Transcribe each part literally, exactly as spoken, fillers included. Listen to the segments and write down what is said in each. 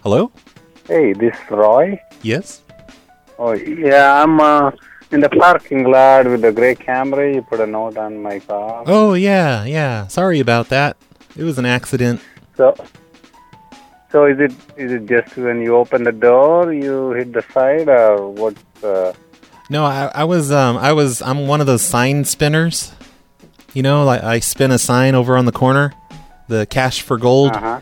Hello? Hey, this is Roy. Yes? Oh, yeah, I'm uh, in the parking lot with the gray Camry. You put a note on my car. Oh, yeah, yeah. Sorry about that. It was an accident. So, so is it is it just when you open the door, you hit the side, or what? Uh... No, I, I was, um, I was, I'm one of those sign spinners. You know, like I spin a sign over on the corner, the Cash for Gold. Uh-huh.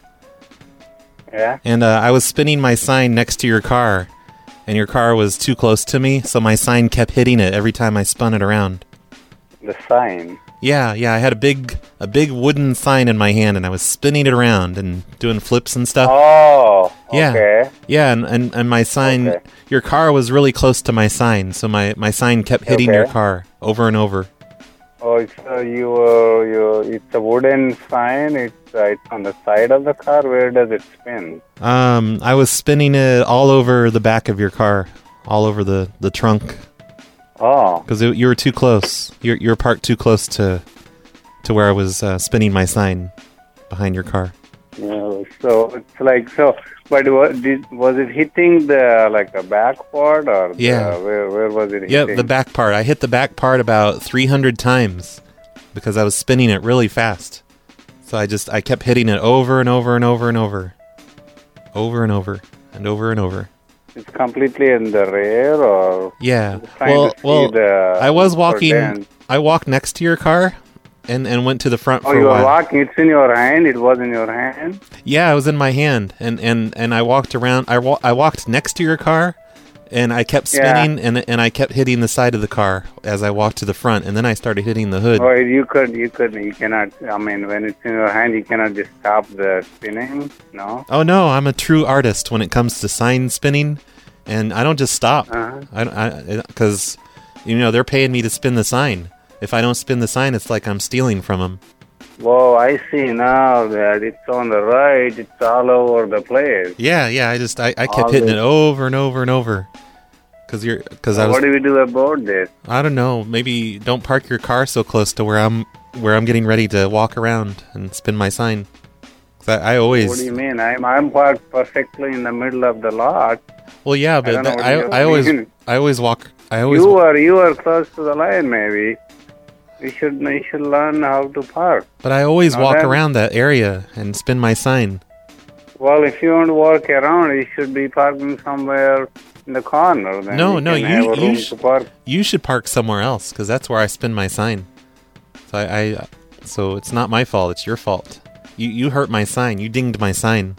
Yeah. And uh, I was spinning my sign next to your car, and your car was too close to me, so my sign kept hitting it every time I spun it around. The sign. Yeah, yeah. I had a big, a big wooden sign in my hand, and I was spinning it around and doing flips and stuff. Oh. Yeah. Okay. Yeah, and, and, and my sign, Okay. your car was really close to my sign, so my, my sign kept hitting Okay. your car over and over. Oh, it's uh, you. Uh, you. It's a wooden sign. It's uh, it's on the side of the car. Where does it spin? Um, I was spinning it all over the back of your car, all over the, the trunk, Oh. because you were too close. You're you're parked too close to to where I was uh, spinning my sign behind your car. Yeah, so it's like so. But what did was it hitting the like the back part or the, Yeah. where where was it hitting? Yeah, the back part. I hit the back part about three hundred times because I was spinning it really fast. So I just I kept hitting it over and over and over and over, over and over and over and over. It's completely in the rear, or Yeah. just trying Well, to see well, the I was for walking. dent. I walked next to your car, and and went to the front Oh, for you a were while. walking. It's in your hand. It was in your hand. Yeah, it was in my hand, and and and I walked around. I wa- I walked next to your car, and I kept Yeah. spinning, and and I kept hitting the side of the car as I walked to the front, and then I started hitting the hood. Or you could, you could, you cannot. I mean, when it's in your hand, you cannot just stop the spinning. No. Oh no, I'm a true artist when it comes to sign spinning, and I don't just stop. Uh-huh. I because you know they're paying me to spin the sign. If I don't spin the sign, it's like I'm stealing from them. Whoa, I see now that it's on the right. It's all over the place. Yeah, yeah. I just I, I kept All hitting this- it over and over and over. Cause you're because I was What do we do about this? I don't know. Maybe don't park your car so close to where I'm where I'm getting ready to walk around and spin my sign. 'Cause I, I always. What do you mean? I'm I'm parked perfectly in the middle of the lot. Well, yeah, I but don't know that- what I you I always mean. I always walk. I always. You are you are close to the line, maybe. You should you should learn how to park. But I always Now walk then- around that area and spin my sign. Well, if you want to walk around, you should be parking somewhere in the corner. Then No, you no, can you- have a you room sh- to park. You should park somewhere else because that's where I spin my sign. So I, I so it's not my fault. It's your fault. You you hurt my sign. You dinged my sign.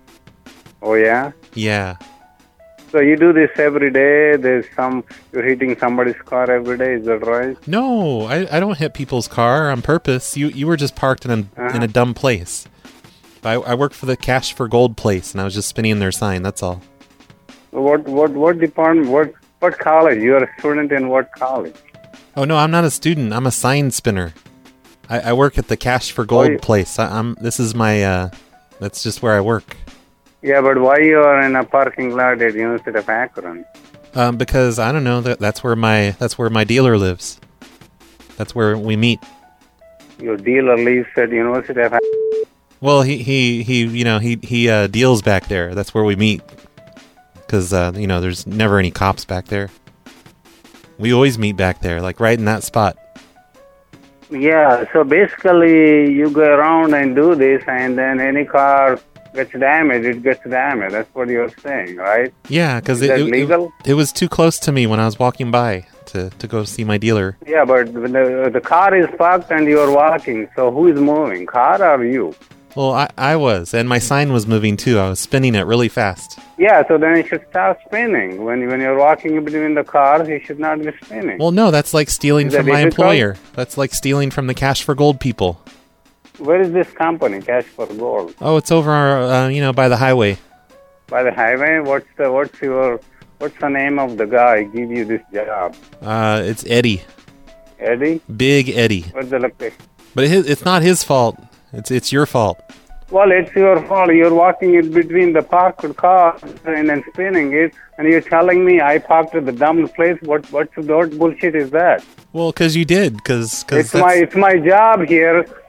Oh yeah. Yeah. So you do this every day. There's some you're hitting somebody's car every day. Is that right? No, I, I don't hit people's car on purpose. You you were just parked in a Uh-huh. in a dumb place. I, I work for the Cash for Gold place, and I was just spinning their sign. That's all. What what what department? What what college? You are a student in what college? Oh no, I'm not a student. I'm a sign spinner. I, I work at the Cash for Gold you- place. I, I'm. This is my. Uh, that's just where I work. Yeah, but why you are in a parking lot at University of Akron? Um, because I don't know that that's where my that's where my dealer lives. That's where we meet. Your dealer lives at University of Akron. Well, he he, he you know he he uh, deals back there. That's where we meet. Because uh, you know there's never any cops back there. We always meet back there, like right in that spot. Yeah, so basically you go around and do this, and then any car gets damaged, it gets damaged. That's what you're saying, right? Yeah, because Is it, that it, legal? it it was too close to me when I was walking by to, to go see my dealer. Yeah, but when the, the car is parked and you're walking, so who is moving, car or you? Well, I, I was, and my sign was moving too. I was spinning it really fast. Yeah, so then it should stop spinning. When when you're walking between the cars, it should not be spinning. Well, no, that's like stealing Is that from my difficult? employer. That's like stealing from the Cash for Gold people. Where is this company, Cash for Gold? Oh, it's over, uh, you know, by the highway. By the highway? What's the what's your what's the name of the guy who give you this job? Uh, it's Eddie, Eddie? Big Eddie. What's the location? But his, it's not his fault. It's it's your fault. Well, it's your fault. You're walking in between the parked cars and then spinning it, and you're telling me I parked at the dumb place. What what what bullshit is that? Well, because you did. Because It's my it's my job here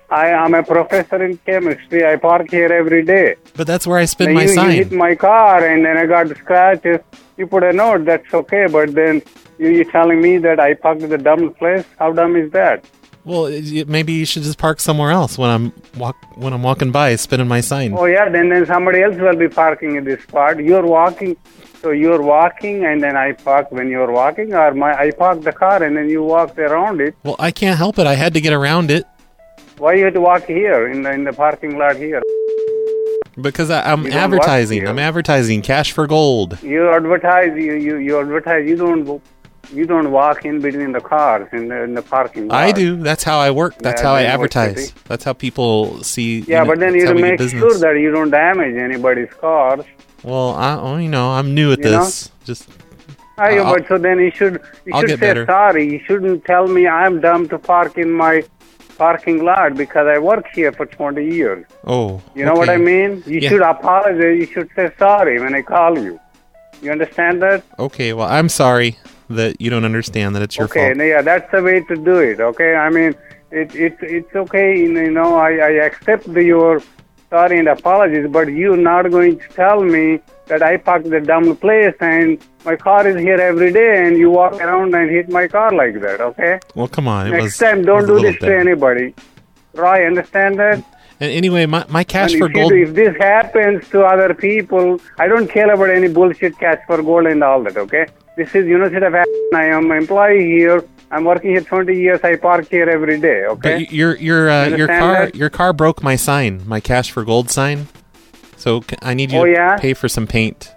I am a professor in chemistry. I park here every day. But that's where I spin Now my you, sign. You hit my car and then I got scratches. You put a note, that's okay. But then you, you're telling me that I parked at the dumb place? How dumb is that? Well, it, maybe you should just park somewhere else when I'm walk when I'm walking by, spinning my sign. Oh, yeah, then, then somebody else will be parking in this spot. You're walking, so you're walking and then I park when you're walking, or my I park the car and then you walk around it. Well, I can't help it. I had to get around it. Why you have to walk here, in the, in the parking lot here? Because I, I'm You don't advertising. work here. I'm advertising. Cash for gold. You advertise, you, you, you advertise, you don't you don't walk in between the cars in the, in the parking lot. I do. That's how I work. That's Yeah, how I then what you advertise. see? That's how people see. Yeah, you know, but then that's you how we do make business. sure that you don't damage anybody's cars. Well, I, well, you know, I'm new at You know? this. Just Are you? I'll- But so then you should you I'll should get say better. sorry. You shouldn't tell me I'm dumb to park in my parking lot because I work here for twenty years. oh, You know what I okay. mean? You Yeah. should apologize. You should say sorry when I call you. You understand that? Okay, well, I'm sorry that you don't understand that it's your Okay, fault. no, yeah, that's the way to do it. Okay, I mean, it it it's okay. You know, I I accept the, your sorry and apologies, but you're not going to tell me that I parked the dumb place and my car is here every day, and you walk around and hit my car like that. Okay. Well, come on. It Next was, time, it don't was a do little this to bit. anybody. Roy, understand that? And anyway, my, my cash And for if, you gold. do- if this happens to other people, I don't care about any bullshit cash for gold and all that, okay? This is University of Akron. I am an employee here. I'm working here twenty years. I park here every day, okay? But your your uh, You your understand car that? your car broke my sign, my cash for gold sign. So c- I need you Oh, to yeah? pay for some paint.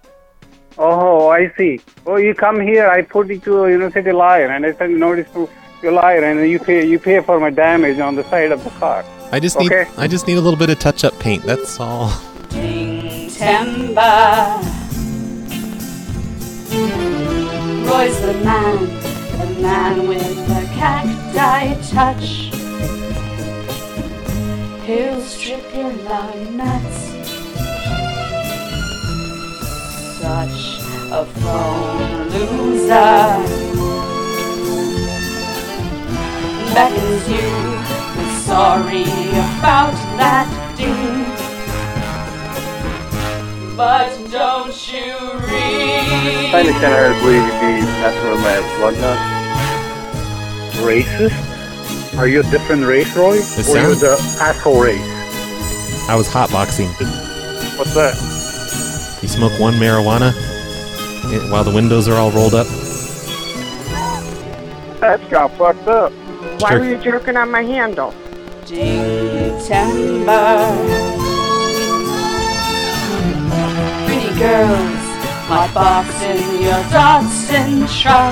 Oh, I see. Oh, you come here. I put it to a University liar, and I send notice to your liar, and you pay you pay for my damage on the side of the car. I just need Okay. I just need a little bit of touch up paint. That's all. Ding timber. Roy's the man, the man with the cacti touch. He'll strip your love nuts. Such a phone loser. Beckons you with sorry about that ding. But don't you read? Finally, can I believe you be messing with my plug nut? Racist? Are you a different race, Roy? It or are you sounds- the asshole race? I was hotboxing. What's that? You smoke one marijuana eh, while the windows are all rolled up. That's got fucked up. Why Sure. were you jerking on my handle? Ding timber. Pretty girls, my box in your Datsun truck.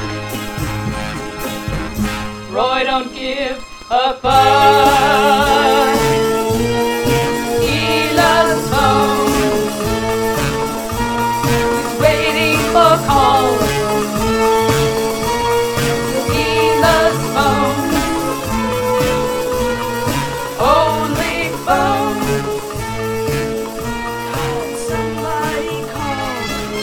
Roy, don't give a fuck. He loves phones. He's waiting for calls. He loves phones. Only phones. Call somebody, call.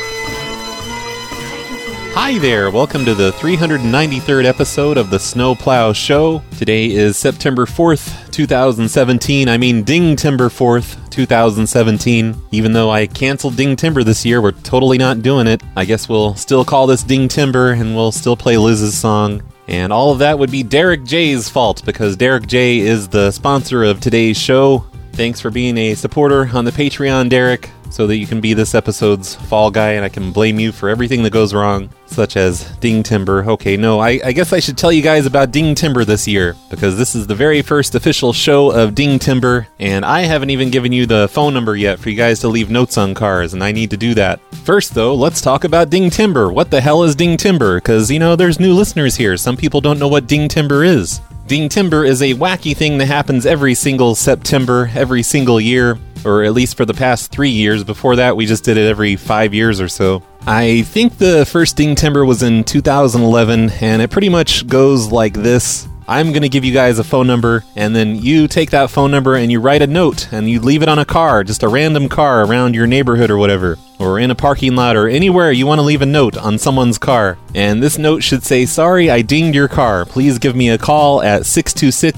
Hi there, welcome to the three hundred ninety-third episode of the Snowplow Show. Today is September fourth, two thousand seventeen. I mean Ding Timber fourth, two thousand seventeen. Even though I canceled Ding Timber this year, we're totally not doing it. I guess we'll still call this Ding Timber and we'll still play Liz's song. And all of that would be Derek J's fault because Derek J is the sponsor of today's show. Thanks for being a supporter on the Patreon, Derek, so that you can be this episode's fall guy and I can blame you for everything that goes wrong, such as Ding Timber. Okay, no, I, I guess I should tell you guys about Ding Timber this year, because this is the very first official show of Ding Timber, and I haven't even given you the phone number yet for you guys to leave notes on cars, and I need to do that. First, though, let's talk about Ding Timber. What the hell is Ding Timber? Because, you know, there's new listeners here. Some people don't know what Ding Timber is. Ding Timber is a wacky thing that happens every single September, every single year, or at least for the past three years. Before that, we just did it every five years or so. I think the first Ding Timber was in two thousand eleven, and it pretty much goes like this. I'm going to give you guys a phone number, and then you take that phone number and you write a note, and you leave it on a car, just a random car around your neighborhood or whatever, or in a parking lot, or anywhere you want to leave a note on someone's car. And this note should say, "Sorry, I dinged your car. Please give me a call at six two six,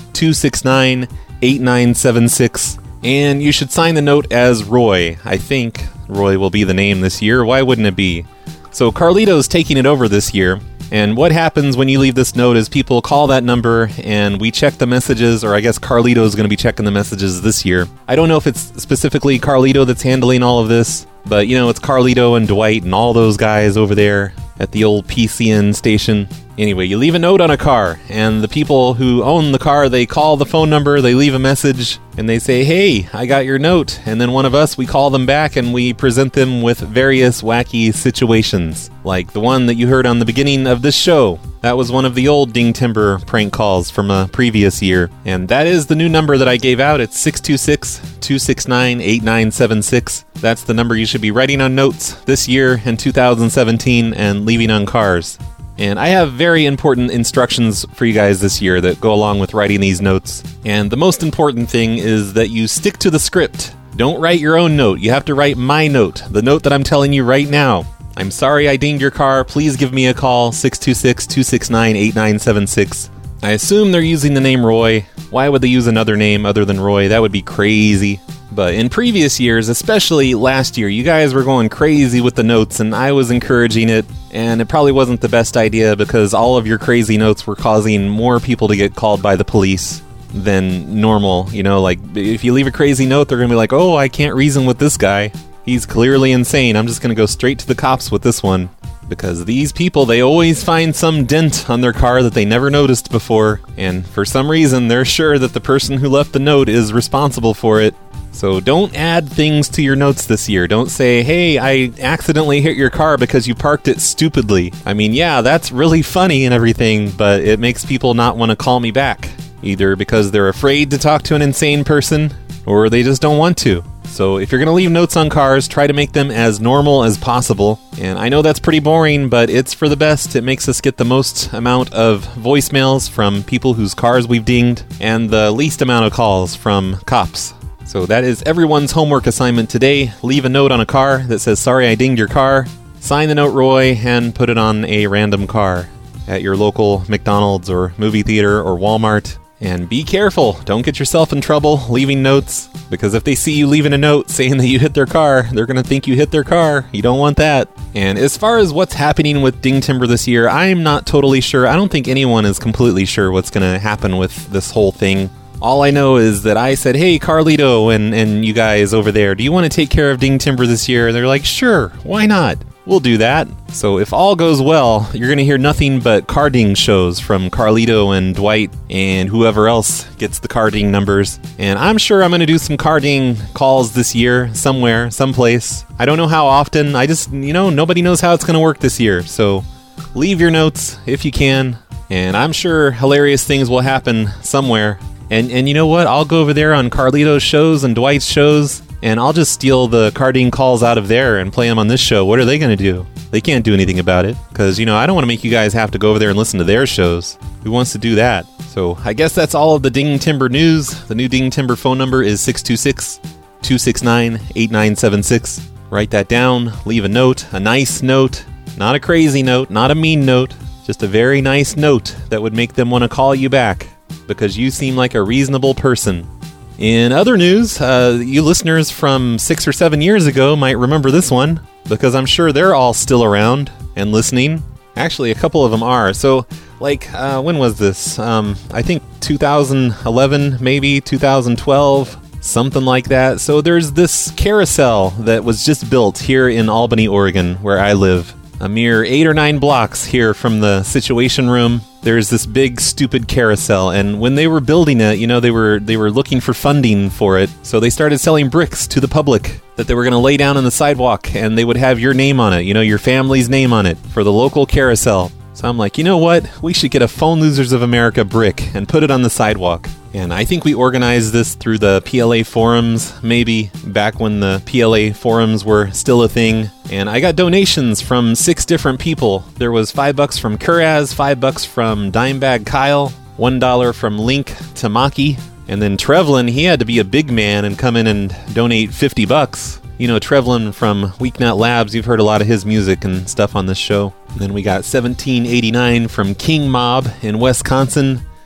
two six nine, eight nine seven six. And you should sign the note as Roy. I think Roy will be the name this year. Why wouldn't it be? So Carlito's taking it over this year. And what happens when you leave this note is people call that number and we check the messages, or I guess Carlito's going to be checking the messages this year. I don't know if it's specifically Carlito that's handling all of this, but you know, it's Carlito and Dwight and all those guys over there at the old P C N station. Anyway, you leave a note on a car, and the people who own the car, they call the phone number, they leave a message, and they say, hey, I got your note. And then one of us, we call them back, and we present them with various wacky situations, like the one that you heard on the beginning of this show. That was one of the old Ding Timber prank calls from a previous year. And that is the new number that I gave out. It's six two six, two six nine, eight nine seven six. That's the number you should be writing on notes this year in two thousand seventeen and leaving on cars. And I have very important instructions for you guys this year that go along with writing these notes. And the most important thing is that you stick to the script. Don't write your own note. You have to write my note, the note that I'm telling you right now. I'm sorry I dinged your car. Please give me a call, six two six, two six nine, eight nine seven six. I assume they're using the name Roy. Why would they use another name other than Roy? That would be crazy. But in previous years, especially last year, you guys were going crazy with the notes, and I was encouraging it, and it probably wasn't the best idea because all of your crazy notes were causing more people to get called by the police than normal. You know, like, if you leave a crazy note, they're going to be like, oh, I can't reason with this guy. He's clearly insane. I'm just going to go straight to the cops with this one. Because these people, they always find some dent on their car that they never noticed before, and for some reason, they're sure that the person who left the note is responsible for it. So don't add things to your notes this year. Don't say, hey, I accidentally hit your car because you parked it stupidly. I mean, yeah, that's really funny and everything, but it makes people not want to call me back. Either because they're afraid to talk to an insane person, or they just don't want to. So if you're going to leave notes on cars, try to make them as normal as possible. And I know that's pretty boring, but it's for the best. It makes us get the most amount of voicemails from people whose cars we've dinged, and the least amount of calls from cops. So that is everyone's homework assignment today. Leave a note on a car that says, sorry I dinged your car. Sign the note Roy and put it on a random car at your local McDonald's or movie theater or Walmart. And be careful. Don't get yourself in trouble leaving notes, because if they see you leaving a note saying that you hit their car, they're going to think you hit their car. You don't want that. And as far as what's happening with Ding Timber this year, I'm not totally sure. I don't think anyone is completely sure what's going to happen with this whole thing. All I know is that I said, hey, Carlito and, and you guys over there, do you want to take care of Ding Timber this year? And they're like, sure, why not? We'll do that. So if all goes well, you're going to hear nothing but carding shows from Carlito and Dwight and whoever else gets the carding numbers. And I'm sure I'm going to do some carding calls this year, somewhere, someplace. I don't know how often. I just, you know, nobody knows how it's going to work this year. So leave your notes if you can. And I'm sure hilarious things will happen somewhere. And and you know what? I'll go over there on Carlito's shows and Dwight's shows, and I'll just steal the carding calls out of there and play them on this show. What are they going to do? They can't do anything about it, because, you know, I don't want to make you guys have to go over there and listen to their shows. Who wants to do that? So I guess that's all of the Ding Timber news. The new Ding Timber phone number is six two six, two six nine, eight nine seven six. Write that down. Leave a note, a nice note, not a crazy note, not a mean note, just a very nice note that would make them want to call you back, because you seem like a reasonable person. In other news, uh, you listeners from six or seven years ago might remember this one, because I'm sure they're all still around and listening. Actually, a couple of them are. So, like, uh, when was this? Um, I think two thousand eleven, maybe two thousand twelve, something like that. So there's this carousel that was just built here in Albany, Oregon, where I live. A mere eight or nine blocks here from the Situation Room. There's this big, stupid carousel, and when they were building it, you know, they were they were looking for funding for it, so they started selling bricks to the public that they were going to lay down on the sidewalk, and they would have your name on it, you know, your family's name on it, for the local carousel. So I'm like, you know what? We should get a Phone Losers of America brick and put it on the sidewalk. And I think we organized this through the P L A forums, maybe back when the P L A forums were still a thing. And I got donations from six different people. There was five bucks from Kuraz, five bucks from Dimebag Kyle, one dollar from Link Tamaki, and then Trevlin, he had to be a big man and come in and donate fifty bucks. You know, Trevlin from Weeknet Labs, you've heard a lot of his music and stuff on this show. And then we got seventeen eighty-nine from King Mob in Wisconsin.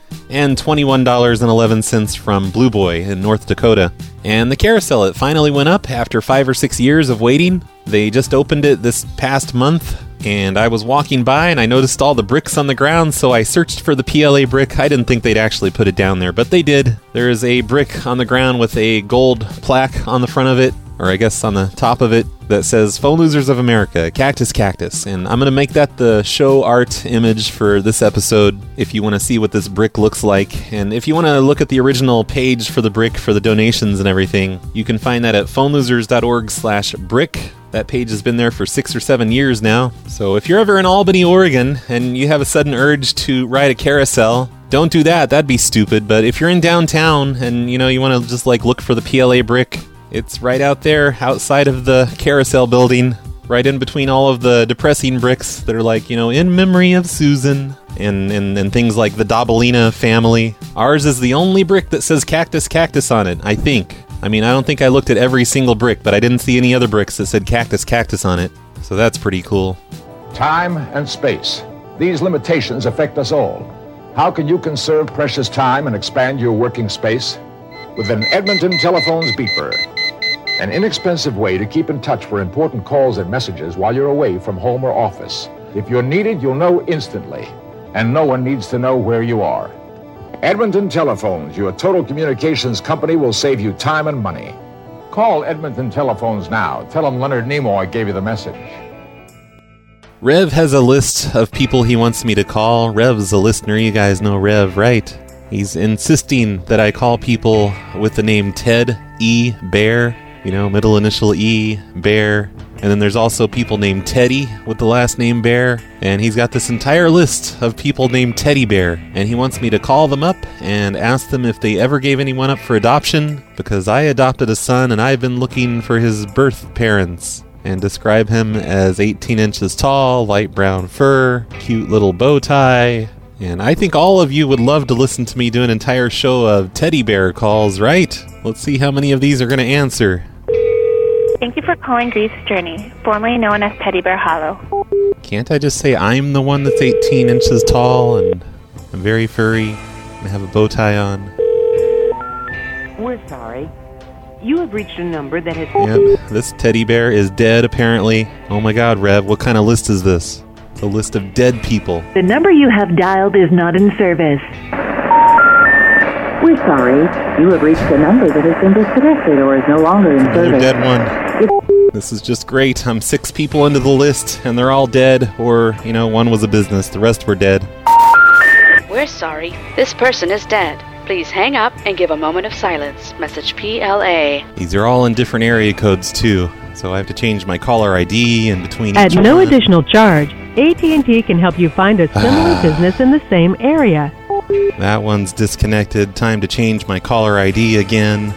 and twenty-one dollars and eleven cents from Blue Boy in North Dakota. And the carousel, it finally went up after five or six years of waiting. They just opened it this past month, and I was walking by and I noticed all the bricks on the ground, so I searched for the P L A brick. I didn't think they'd actually put it down there, but they did. There is a brick on the ground with a gold plaque on the front of it, or I guess on the top of it, that says Phone Losers of America, Cactus Cactus. And I'm going to make that the show art image for this episode if you want to see what this brick looks like. And if you want to look at the original page for the brick for the donations and everything, you can find that at phonelosers.org slash brick. That page has been there for six or seven years now. So if you're ever in Albany, Oregon, and you have a sudden urge to ride a carousel, don't do that. That'd be stupid. But if you're in downtown and, you know, you want to just like look for the P L A brick, it's right out there outside of the carousel building, right in between all of the depressing bricks that are like, you know, in memory of Susan and, and, and things like the Dabalina family. Ours is the only brick that says Cactus Cactus on it, I think. I mean, I don't think I looked at every single brick, but I didn't see any other bricks that said Cactus Cactus on it. So that's pretty cool. Time and space. These limitations affect us all. How can you conserve precious time and expand your working space? With an Edmonton Telephones beeper. An inexpensive way to keep in touch for important calls and messages while you're away from home or office. If you're needed, you'll know instantly, and no one needs to know where you are. Edmonton Telephones, your total communications company, will save you time and money. Call Edmonton Telephones now. Tell them Leonard Nimoy gave you the message. Rev has a list of people he wants me to call. Rev's a listener. You guys know Rev, right? He's insisting that I call people with the name Ted E. Bear. You know, middle initial E, Bear. And then there's also people named Teddy with the last name Bear. And he's got this entire list of people named Teddy Bear. And he wants me to call them up and ask them if they ever gave anyone up for adoption, because I adopted a son and I've been looking for his birth parents. And describe him as eighteen inches tall, light brown fur, cute little bow tie. And I think all of you would love to listen to me do an entire show of teddy bear calls, right? Let's see how many of these are going to answer. Thank you for calling Grief's Journey, formerly known as Teddy Bear Hollow. Can't I just say I'm the one that's eighteen inches tall and I'm very furry and have a bow tie on? We're sorry. You have reached a number that has... Yep, this teddy bear is dead apparently. Oh my god, Rev, what kind of list is this? It's a list of dead people. The number you have dialed is not in service. We're sorry. You have reached a number that has been disconnected or is no longer in Another service. dead one. This is just great. I'm six people into the list, and they're all dead, or, you know, one was a business. The rest were dead. We're sorry. This person is dead. Please hang up and give a moment of silence. Message P L A. These are all in different area codes, too, so I have to change my caller I D in between At each no one. additional charge, A T and T can help you find a similar business in the same area. That one's disconnected. Time to change my caller I D again.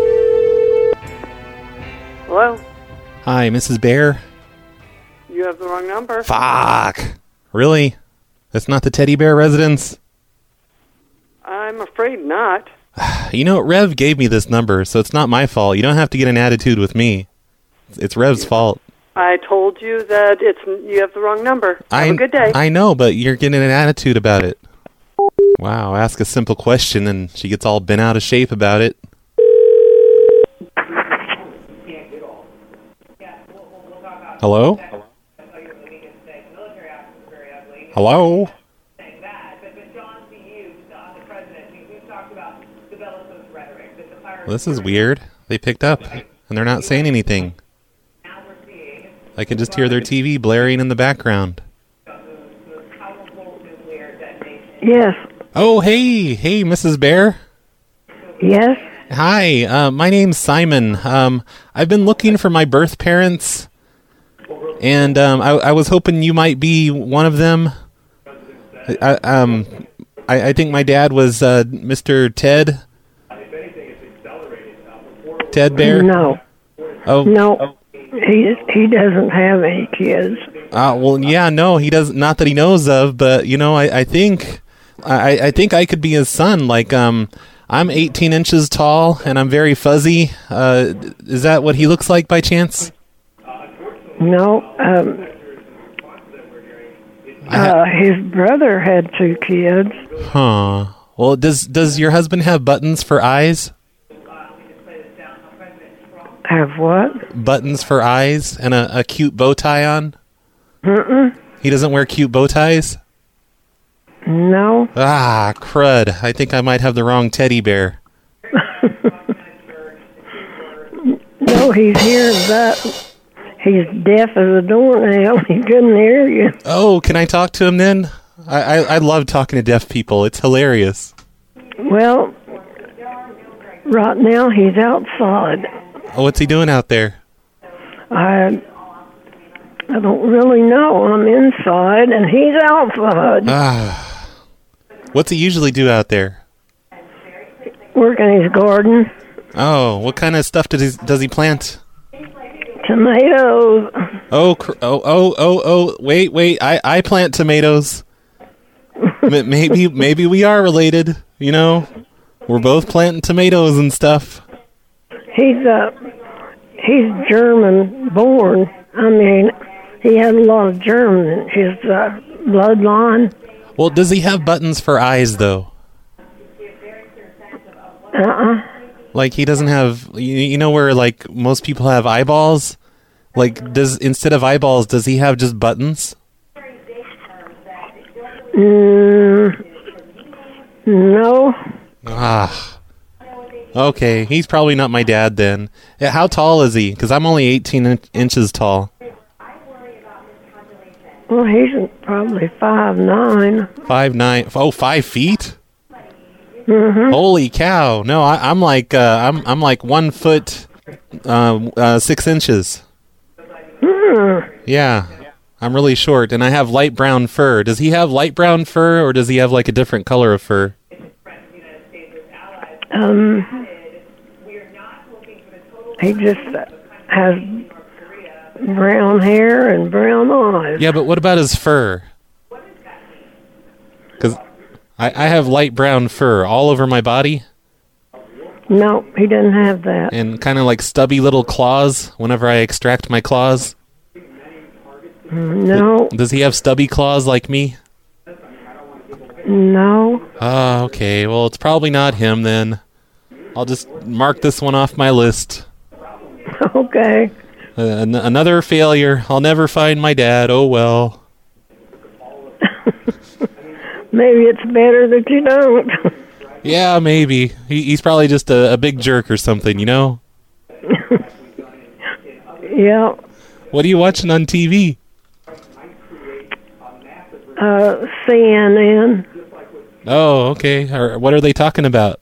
Hello? Hi, Missus Bear? You have the wrong number. Fuck! Really? That's not the teddy bear residence? I'm afraid not. You know, Rev gave me this number, so it's not my fault. You don't have to get an attitude with me. It's Rev's fault. I told you that it's you have the wrong number. Have I, a good day. I know, but you're getting an attitude about it. Wow, ask a simple question and she gets all bent out of shape about it. Hello? Hello? This is weird. They picked up, and they're not saying anything. I can just hear their T V blaring in the background. Yes. Oh, hey. Hey, Missus Bear. Yes. Hi, uh, my name's Simon. Um, I've been looking for my birth parents, and um, I, I was hoping you might be one of them. I, um, I, I think my dad was uh, Mister Ted. Ted Bear? No. Oh. No. He he doesn't have any kids. Uh, well, yeah, no, he does. Not that he knows of, but you know, I, I think, I, I think I could be his son. Like, um, I'm eighteen inches tall and I'm very fuzzy. Uh, is that what he looks like by chance? No. Um. Uh, his brother had two kids. Huh. Well, does does your husband have buttons for eyes? Have what? Buttons for eyes and a, a cute bow tie on? Mm-mm. He doesn't wear cute bow ties? No. Ah, crud. I think I might have the wrong teddy bear. No, he's hearing that. He's deaf as a doornail. He couldn't hear you. Oh, can I talk to him then? I, I, I love talking to deaf people. It's hilarious. Well, right now he's outside. Oh, what's he doing out there? I I don't really know. I'm inside and he's outside. Ah. What's he usually do out there? Working his garden. Oh, what kind of stuff does he, does he plant? Tomatoes. Oh, cr- oh, oh, oh, oh, wait, wait. I, I plant tomatoes. M- maybe maybe we are related, you know? We're both planting tomatoes and stuff. He's uh he's German born. I mean, he had a lot of German in his uh, bloodline. Well, does he have buttons for eyes though? Uh-uh. Like he doesn't have, you, you know where like most people have eyeballs? Like does instead of eyeballs, does he have just buttons? Mm, no. Ah. Okay, he's probably not my dad then. Yeah, how tall is he? Because I'm only eighteen in- inches tall. Well, he's probably five nine. Five nine. Oh, five feet. Mm-hmm. Holy cow! No, I, I'm like uh, I'm I'm like one foot, uh, uh, six inches. Mm. Yeah, I'm really short, and I have light brown fur. Does he have light brown fur, or does he have like a different color of fur? Um, he just has brown hair and brown eyes. Yeah, but what about his fur? Because I, I have light brown fur all over my body. No, he doesn't have that. And kind of like stubby little claws whenever I extract my claws. No. Does he have stubby claws like me? No. Oh, okay. Well, it's probably not him then. I'll just mark this one off my list. Okay. Uh, an- another failure. I'll never find my dad. Oh, well. Maybe it's better that you don't. Yeah, maybe. He, he's probably just a, a big jerk or something, you know? Yeah. What are you watching on T V? Uh, C N N. Oh, okay. Or what are they talking about?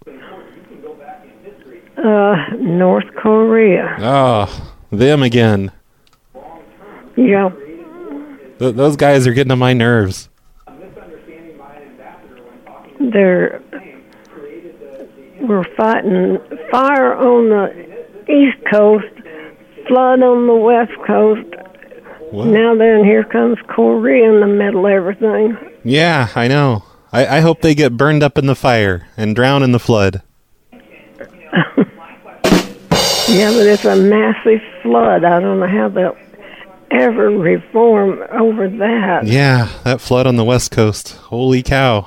Uh, North Korea. Oh, them again. Yeah. Th- those guys are getting on my nerves. They're we're fighting fire on the East Coast, flood on the West Coast. What? Now then, here comes Korea in the middle of everything. Yeah, I know. I, I hope they get burned up in the fire and drown in the flood. Yeah, but it's a massive flood. I don't know how they'll ever reform over that. Yeah, that flood on the West Coast. Holy cow.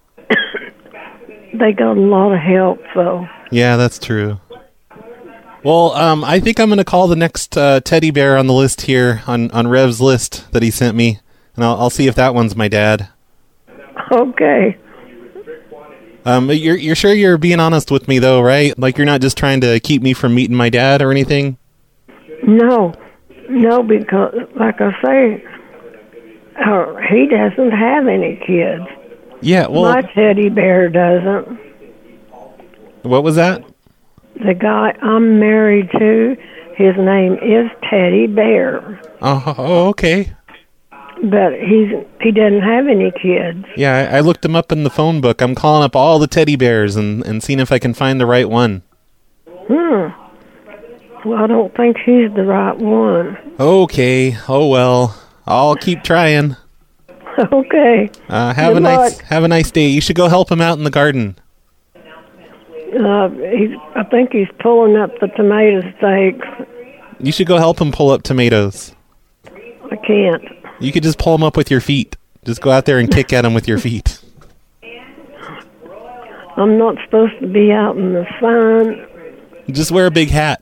They got a lot of help, though. Yeah, that's true. Well, um, I think I'm going to call the next uh, teddy bear on the list here, on, on Rev's list that he sent me, and I'll, I'll see if that one's my dad. Okay. Um, you're you're sure you're being honest with me, though, right? Like you're not just trying to keep me from meeting my dad or anything? No. No, because, like I say, uh, he doesn't have any kids. Yeah, well... My teddy bear doesn't. What was that? The guy I'm married to, his name is Teddy Bear. Oh, oh okay. But he's he doesn't have any kids. Yeah, I, I looked him up in the phone book. I'm calling up all the teddy bears and, and seeing if I can find the right one. Hmm. Well, I don't think he's the right one. Okay. Oh, well. I'll keep trying. Okay. Uh, have Good a nice luck. have a nice day. You should go help him out in the garden. Uh, he's, I think he's pulling up the tomato stakes. You should go help him pull up tomatoes. I can't. You could just pull them up with your feet. Just go out there and kick at them with your feet. I'm not supposed to be out in the sun. Just wear a big hat.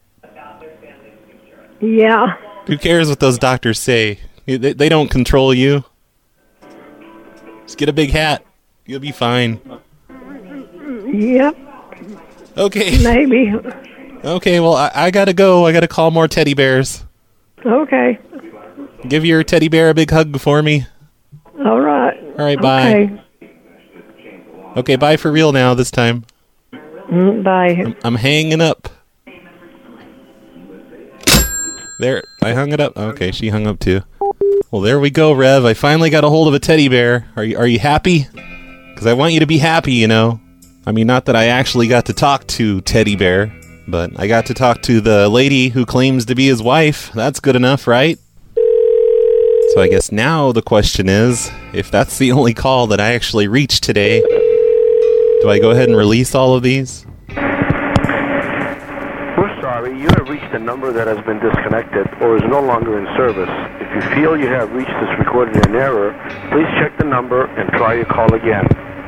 Yeah. Who cares what those doctors say? They, they don't control you. Just get a big hat. You'll be fine. Yep. Okay. Maybe. Okay, well, I, I gotta go. I gotta call more teddy bears. Okay. Give your teddy bear a big hug for me. All right. All right, bye. Okay, okay bye for real now this time. Mm, bye. I'm, I'm hanging up. There, I hung it up. Okay, she hung up too. Well, there we go, Rev. I finally got a hold of a teddy bear. Are you, are you happy? Because I want you to be happy, you know. I mean, not that I actually got to talk to Teddy Bear, but I got to talk to the lady who claims to be his wife. That's good enough, right? So I guess now the question is, if that's the only call that I actually reached today, do I go ahead and release all of these? We're sorry, you have reached a number that has been disconnected or is no longer in service. If you feel you have reached this recording in error, please check the number and try your call again.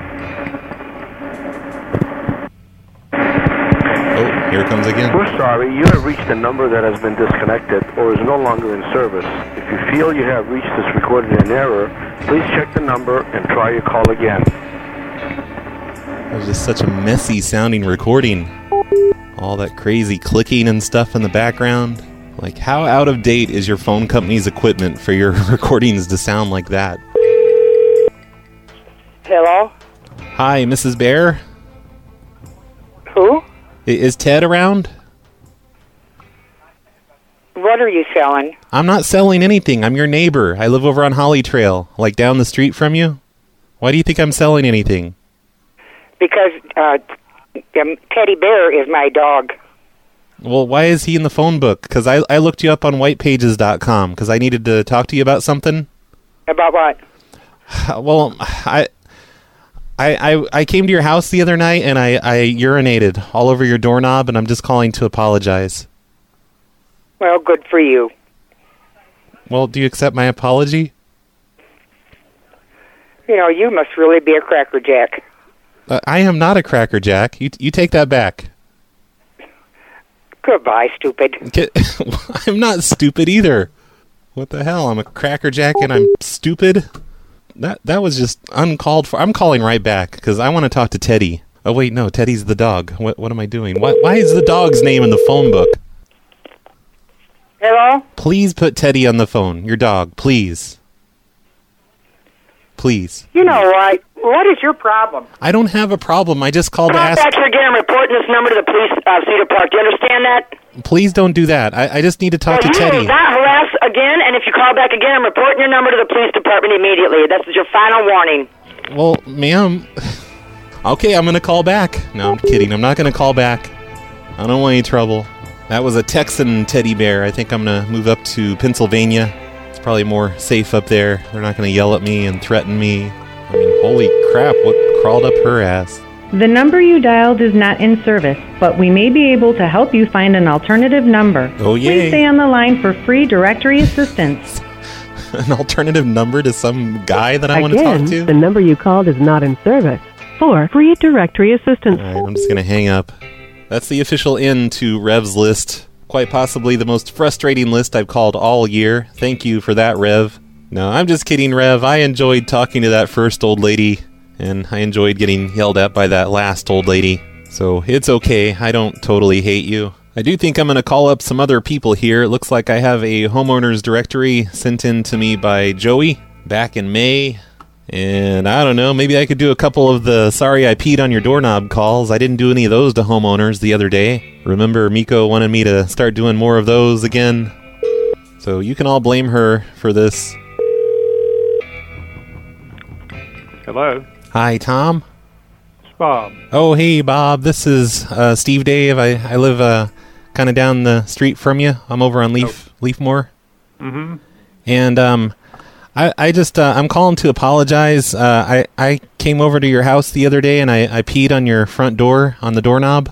Oh, here it comes again. We're sorry, you have reached a number that has been disconnected or is no longer in service. If you feel you have reached this recording in error, please check the number and try your call again. That was just such a messy sounding recording. All that crazy clicking and stuff in the background. Like, how out of date is your phone company's equipment for your recordings to sound like that? Hello? Hi, Missus Bear? Who? I- is Ted around? What are you selling? I'm not selling anything. I'm your neighbor. I live over on Holly Trail, like down the street from you. Why do you think I'm selling anything? Because uh, um, Teddy Bear is my dog. Well, why is he in the phone book? Because I, I looked you up on white pages dot com because I needed to talk to you about something. About what? Well, I... I, I, I came to your house the other night and I, I urinated all over your doorknob and I'm just calling to apologize. Well, good for you. Well, do you accept my apology? You know, you must really be a crackerjack. Uh, I am not a crackerjack. You you take that back. Goodbye, stupid. Get, I'm not stupid either. What the hell? I'm a crackerjack and I'm stupid? That that was just uncalled for. I'm calling right back because I want to talk to Teddy. Oh, wait, no. Teddy's the dog. What what am I doing? Why, why is the dog's name in the phone book? Hello? Please put Teddy on the phone. Your dog, please. Please. You know what? What is your problem? I don't have a problem. I just called to ask... Contact again and reporting this number to the police, uh, Cedar Park. Do you understand that? Please don't do that. I, I just need to talk well, to you Teddy. will not harass again, and if you call back again, I'm reporting your number to the police department immediately. That's your final warning. Well, ma'am... Okay, I'm going to call back. No, I'm kidding. I'm not going to call back. I don't want any trouble. That was a Texan teddy bear. I think I'm going to move up to Pennsylvania. It's probably more safe up there. They're not going to yell at me and threaten me. I mean, holy crap, what crawled up her ass? The number you dialed is not in service, but we may be able to help you find an alternative number. Oh, yay. Please stay on the line for free directory assistance. An alternative number to some guy that I Again, want to talk to? The number you called is not in service. For free directory assistance. All right, I'm just going to hang up. That's the official end to Rev's list. Quite possibly the most frustrating list I've called all year. Thank you for that, Rev. No, I'm just kidding, Rev. I enjoyed talking to that first old lady, and I enjoyed getting yelled at by that last old lady. So it's okay. I don't totally hate you. I do think I'm going to call up some other people here. It looks like I have a homeowners directory sent in to me by Joey back in May. And I don't know, maybe I could do a couple of the sorry I peed on your doorknob calls. I didn't do any of those to homeowners the other day. Remember, Miko wanted me to start doing more of those again. So you can all blame her for this. Hello. Hi, Tom. It's Bob. Oh, hey, Bob. This is uh, Steve Dave. I, I live uh, kind of down the street from you. I'm over on Leaf oh. Leafmore. Mm-hmm. And um, I, I just, uh, I'm calling to apologize. Uh, I, I came over to your house the other day and I, I peed on your front door, on the doorknob.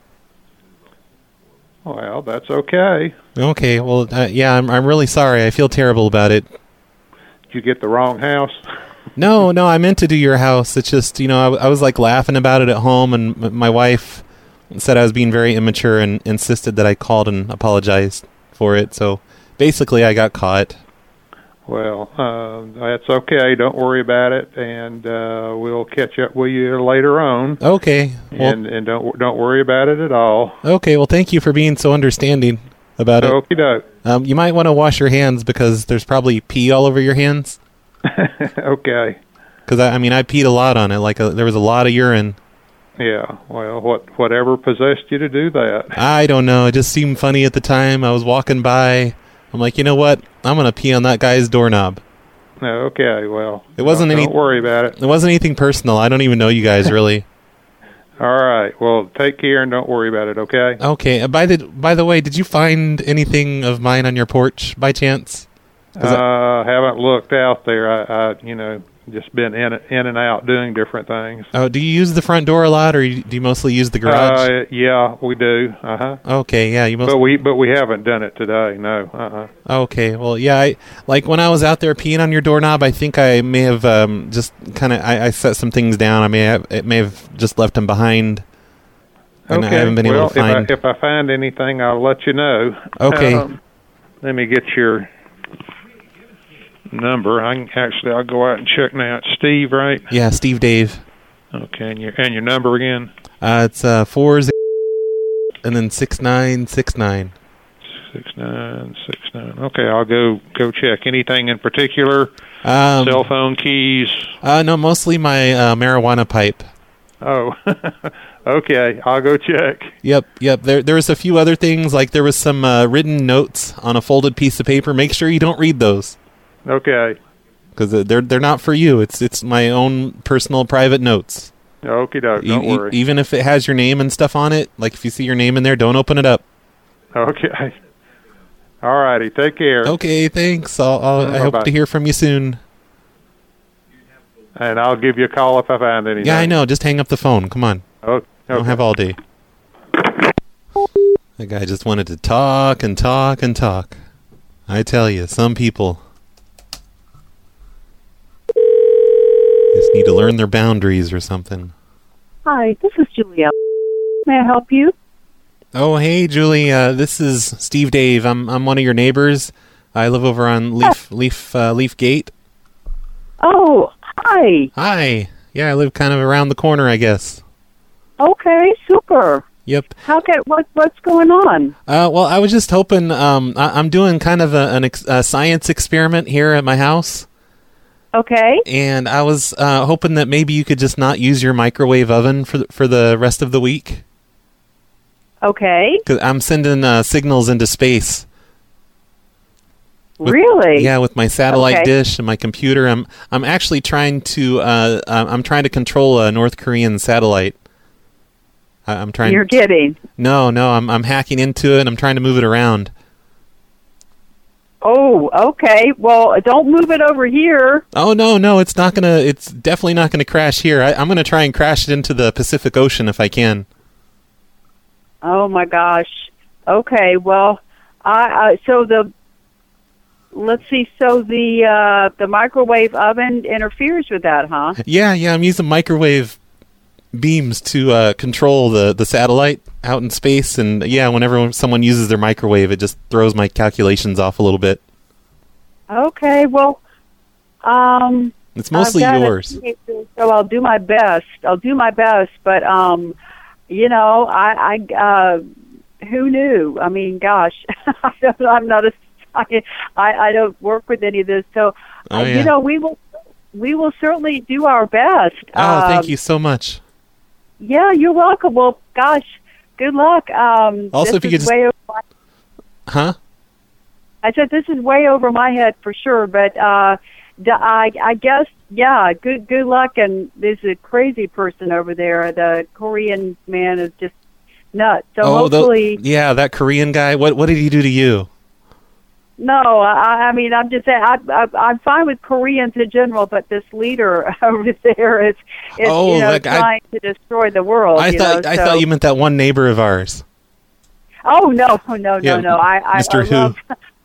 Well, that's okay. Okay, well, uh, yeah, I'm I'm really sorry. I feel terrible about it. Did you get the wrong house? No, no, I meant to do your house. It's just, you know, I, w- I was like laughing about it at home, and m- my wife said I was being very immature and insisted that I called and apologized for it. So basically, I got caught. Well, uh, that's okay. Don't worry about it, and uh, we'll catch up with you later on. Okay. Well, and and don't don't worry about it at all. Okay. Well, thank you for being so understanding about it. Okie doke. Um, you might want to wash your hands because there's probably pee all over your hands. Okay. Because I, I mean, I peed a lot on it. Like a, there was a lot of urine. Yeah. Well, what whatever possessed you to do that? I don't know. It just seemed funny at the time. I was walking by. I'm like, you know what? I'm gonna pee on that guy's doorknob. Okay. Well, it wasn't don't, any. Don't worry about it. It wasn't anything personal. I don't even know you guys really. All right. Well, take care and don't worry about it. Okay. Okay. Uh, by the by the way, did you find anything of mine on your porch by chance? Uh, I haven't looked out there. I, I, you know, just been in in and out doing different things. Oh, do you use the front door a lot, or do you mostly use the garage? Uh, yeah, we do. Uh huh. Okay, yeah, you must. But we but we haven't done it today. No. Uh huh. Okay, well, yeah, I like when I was out there peeing on your doorknob. I think I may have um, just kind of I, I set some things down. I may have it may have just left them behind. And Okay. I haven't been well, able to find. if I, if I find anything, I'll let you know. Okay. Um, let me get your number. I can actually I'll go out and check now. It's Steve, right? Yeah, Steve Dave. Okay, and your and your number again? Uh, it's uh four zero and then six nine six nine. Six nine six nine. Okay, I'll go go check. Anything in particular? Um, Cell phone keys. Uh, no, mostly my uh, marijuana pipe. Oh, okay. I'll go check. Yep, yep. There, there was a few other things. Like there was some uh, written notes on a folded piece of paper. Make sure you don't read those. Okay. Because they're they're not for you. It's it's my own personal private notes. Okie doke. Don't E- e- worry. Even if it has your name and stuff on it, like if you see your name in there, don't open it up. Okay. All righty. Take care. Okay, thanks. I'll, I'll, I hope Bye-bye. to hear from you soon. And I'll give you a call if I find anything. Yeah, I know. Just hang up the phone. Come on. Okay. I don't have all day. That guy just wanted to talk and talk and talk. I tell you, some people just need to learn their boundaries or something. Hi, this is Julia. May I help you? Oh, hey, Julie. Uh, this is Steve Dave. I'm I'm one of your neighbors. I live over on Leaf Leaf uh, Leaf Gate. Oh, hi. Hi. Yeah, I live kind of around the corner, I guess. Okay, super. Yep. How can what what's going on? Uh, well, I was just hoping. Um, I, I'm doing kind of a, an ex- a science experiment here at my house. Okay. And I was uh, hoping that maybe you could just not use your microwave oven for the, for the rest of the week. Okay. Because I'm sending uh, signals into space. With, really? Yeah, with my satellite Okay. dish and my computer. I'm I'm actually trying to uh, I'm trying to control a North Korean satellite. I, I'm trying. You're kidding. No, no, I'm I'm hacking into it and I'm trying to move it around. Oh, okay. Well, don't move it over here. Oh no, no, it's not gonna. It's definitely not gonna crash here. I, I'm gonna try and crash it into the Pacific Ocean if I can. Oh my gosh. Okay. Well, I, I so the let's see. So the uh, the microwave oven interferes with that, huh? Yeah, yeah, I'm using microwave beams to uh, control the, the satellite out in space, and yeah, whenever someone uses their microwave, it just throws my calculations off a little bit. Okay. Well, um, It's mostly I've got yours. a- so I'll do my best. I'll do my best, but um, you know, I, I uh, who knew? I mean, gosh, I don't, I'm not a, I, I don't work with any of this, so Oh, uh, yeah. you know, we will, we will certainly do our best. Oh, thank Um, you so much. Yeah, you're welcome. Well, gosh, good luck. Um, Also, this if you is could just- way over my, Huh? I said this is way over my head for sure, but uh, the, I, I guess, yeah, good good luck. And there's a crazy person over there. The Korean man is just nuts. So oh, the- hopefully, yeah, that Korean guy. What what did he do to you? no, I, I mean, I'm just saying, I, I, I'm fine with Koreans in general, but this leader over there is, is Oh, you know, like I- trying to destroy the world. I you thought know, I so. thought you meant that one neighbor of ours. Oh no, no, no, Yeah, no! I, I, Mister I Who. love,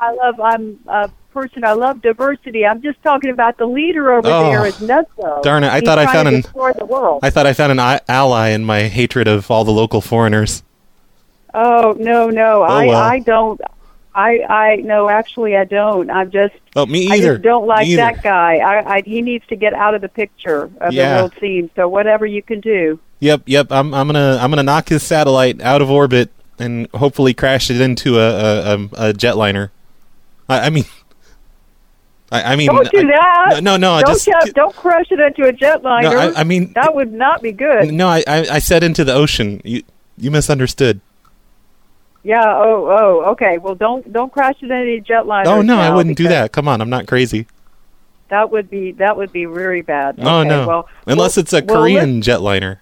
I love. I'm a person. I love diversity. I'm just talking about the leader over Oh, there is nutso. darn it, I He's thought I trying found to an- destroy the world. I thought I found an I- ally in my hatred of all the local foreigners. Oh no, no, I, well. I don't. I, I no, actually, I don't. I'm just. Oh, me I either. just don't like Me either. that guy. I, I, he needs to get out of the picture of Yeah. the world scene. So whatever you can do. Yep, yep. I'm I'm gonna I'm gonna knock his satellite out of orbit and hopefully crash it into a a, a, a jetliner. I, I mean, I, I mean, Don't do I- that. no, no, I don't just have- don't crush it into a jetliner. No, I- I mean- that would not be good. no. I, I I said into the ocean. You you misunderstood. Yeah. Oh. Oh. Okay. Well, don't don't crash it into a jetliner. Oh no, I now, wouldn't do because that. Come on, I'm not crazy. That would be that would be very bad. Oh Okay, no, Well, unless well- it's a well, Korean jetliner.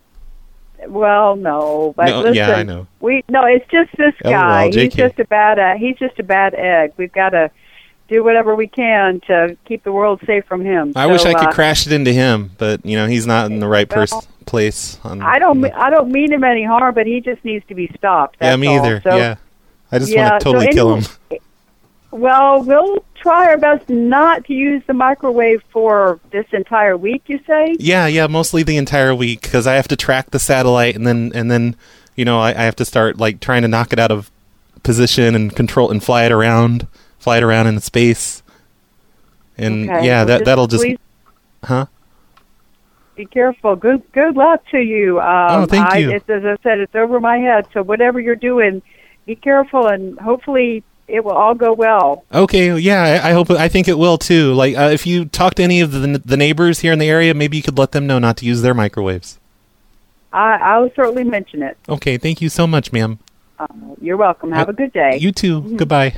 Well, no, but No, listen, yeah, I know. We no, it's just this L O L, guy. J He's K. just a bad. Uh, he's just a bad egg. We've got to do whatever we can to keep the world safe from him. I wish So, I could uh, crash it into him, but you know he's not in the right pers- well, place. On, I don't. me- I don't mean him any harm, but he just needs to be stopped. yeah, That's me all. either. So, yeah, I just yeah, want to totally so kill anyway- him. Well, we'll try our best not to use the microwave for this entire week. You say? Yeah, yeah, mostly the entire week because I have to track the satellite and then and then you know I, I have to start like trying to knock it out of position and control and fly it around, fly it around in space. And Okay, yeah, well, that just that'll just, please- huh? Be careful. Good good luck to you. Um, Oh, thank I, you. It's, as I said, it's over my head. So whatever you're doing, be careful, and hopefully it will all go well. Okay, yeah, I, I hope I think it will too. Like uh, if you talk to any of the the neighbors here in the area, maybe you could let them know not to use their microwaves. I, I'll certainly mention it. Okay, thank you so much, ma'am. Uh, you're welcome. Have Uh, a good day. You too. Mhm. Goodbye.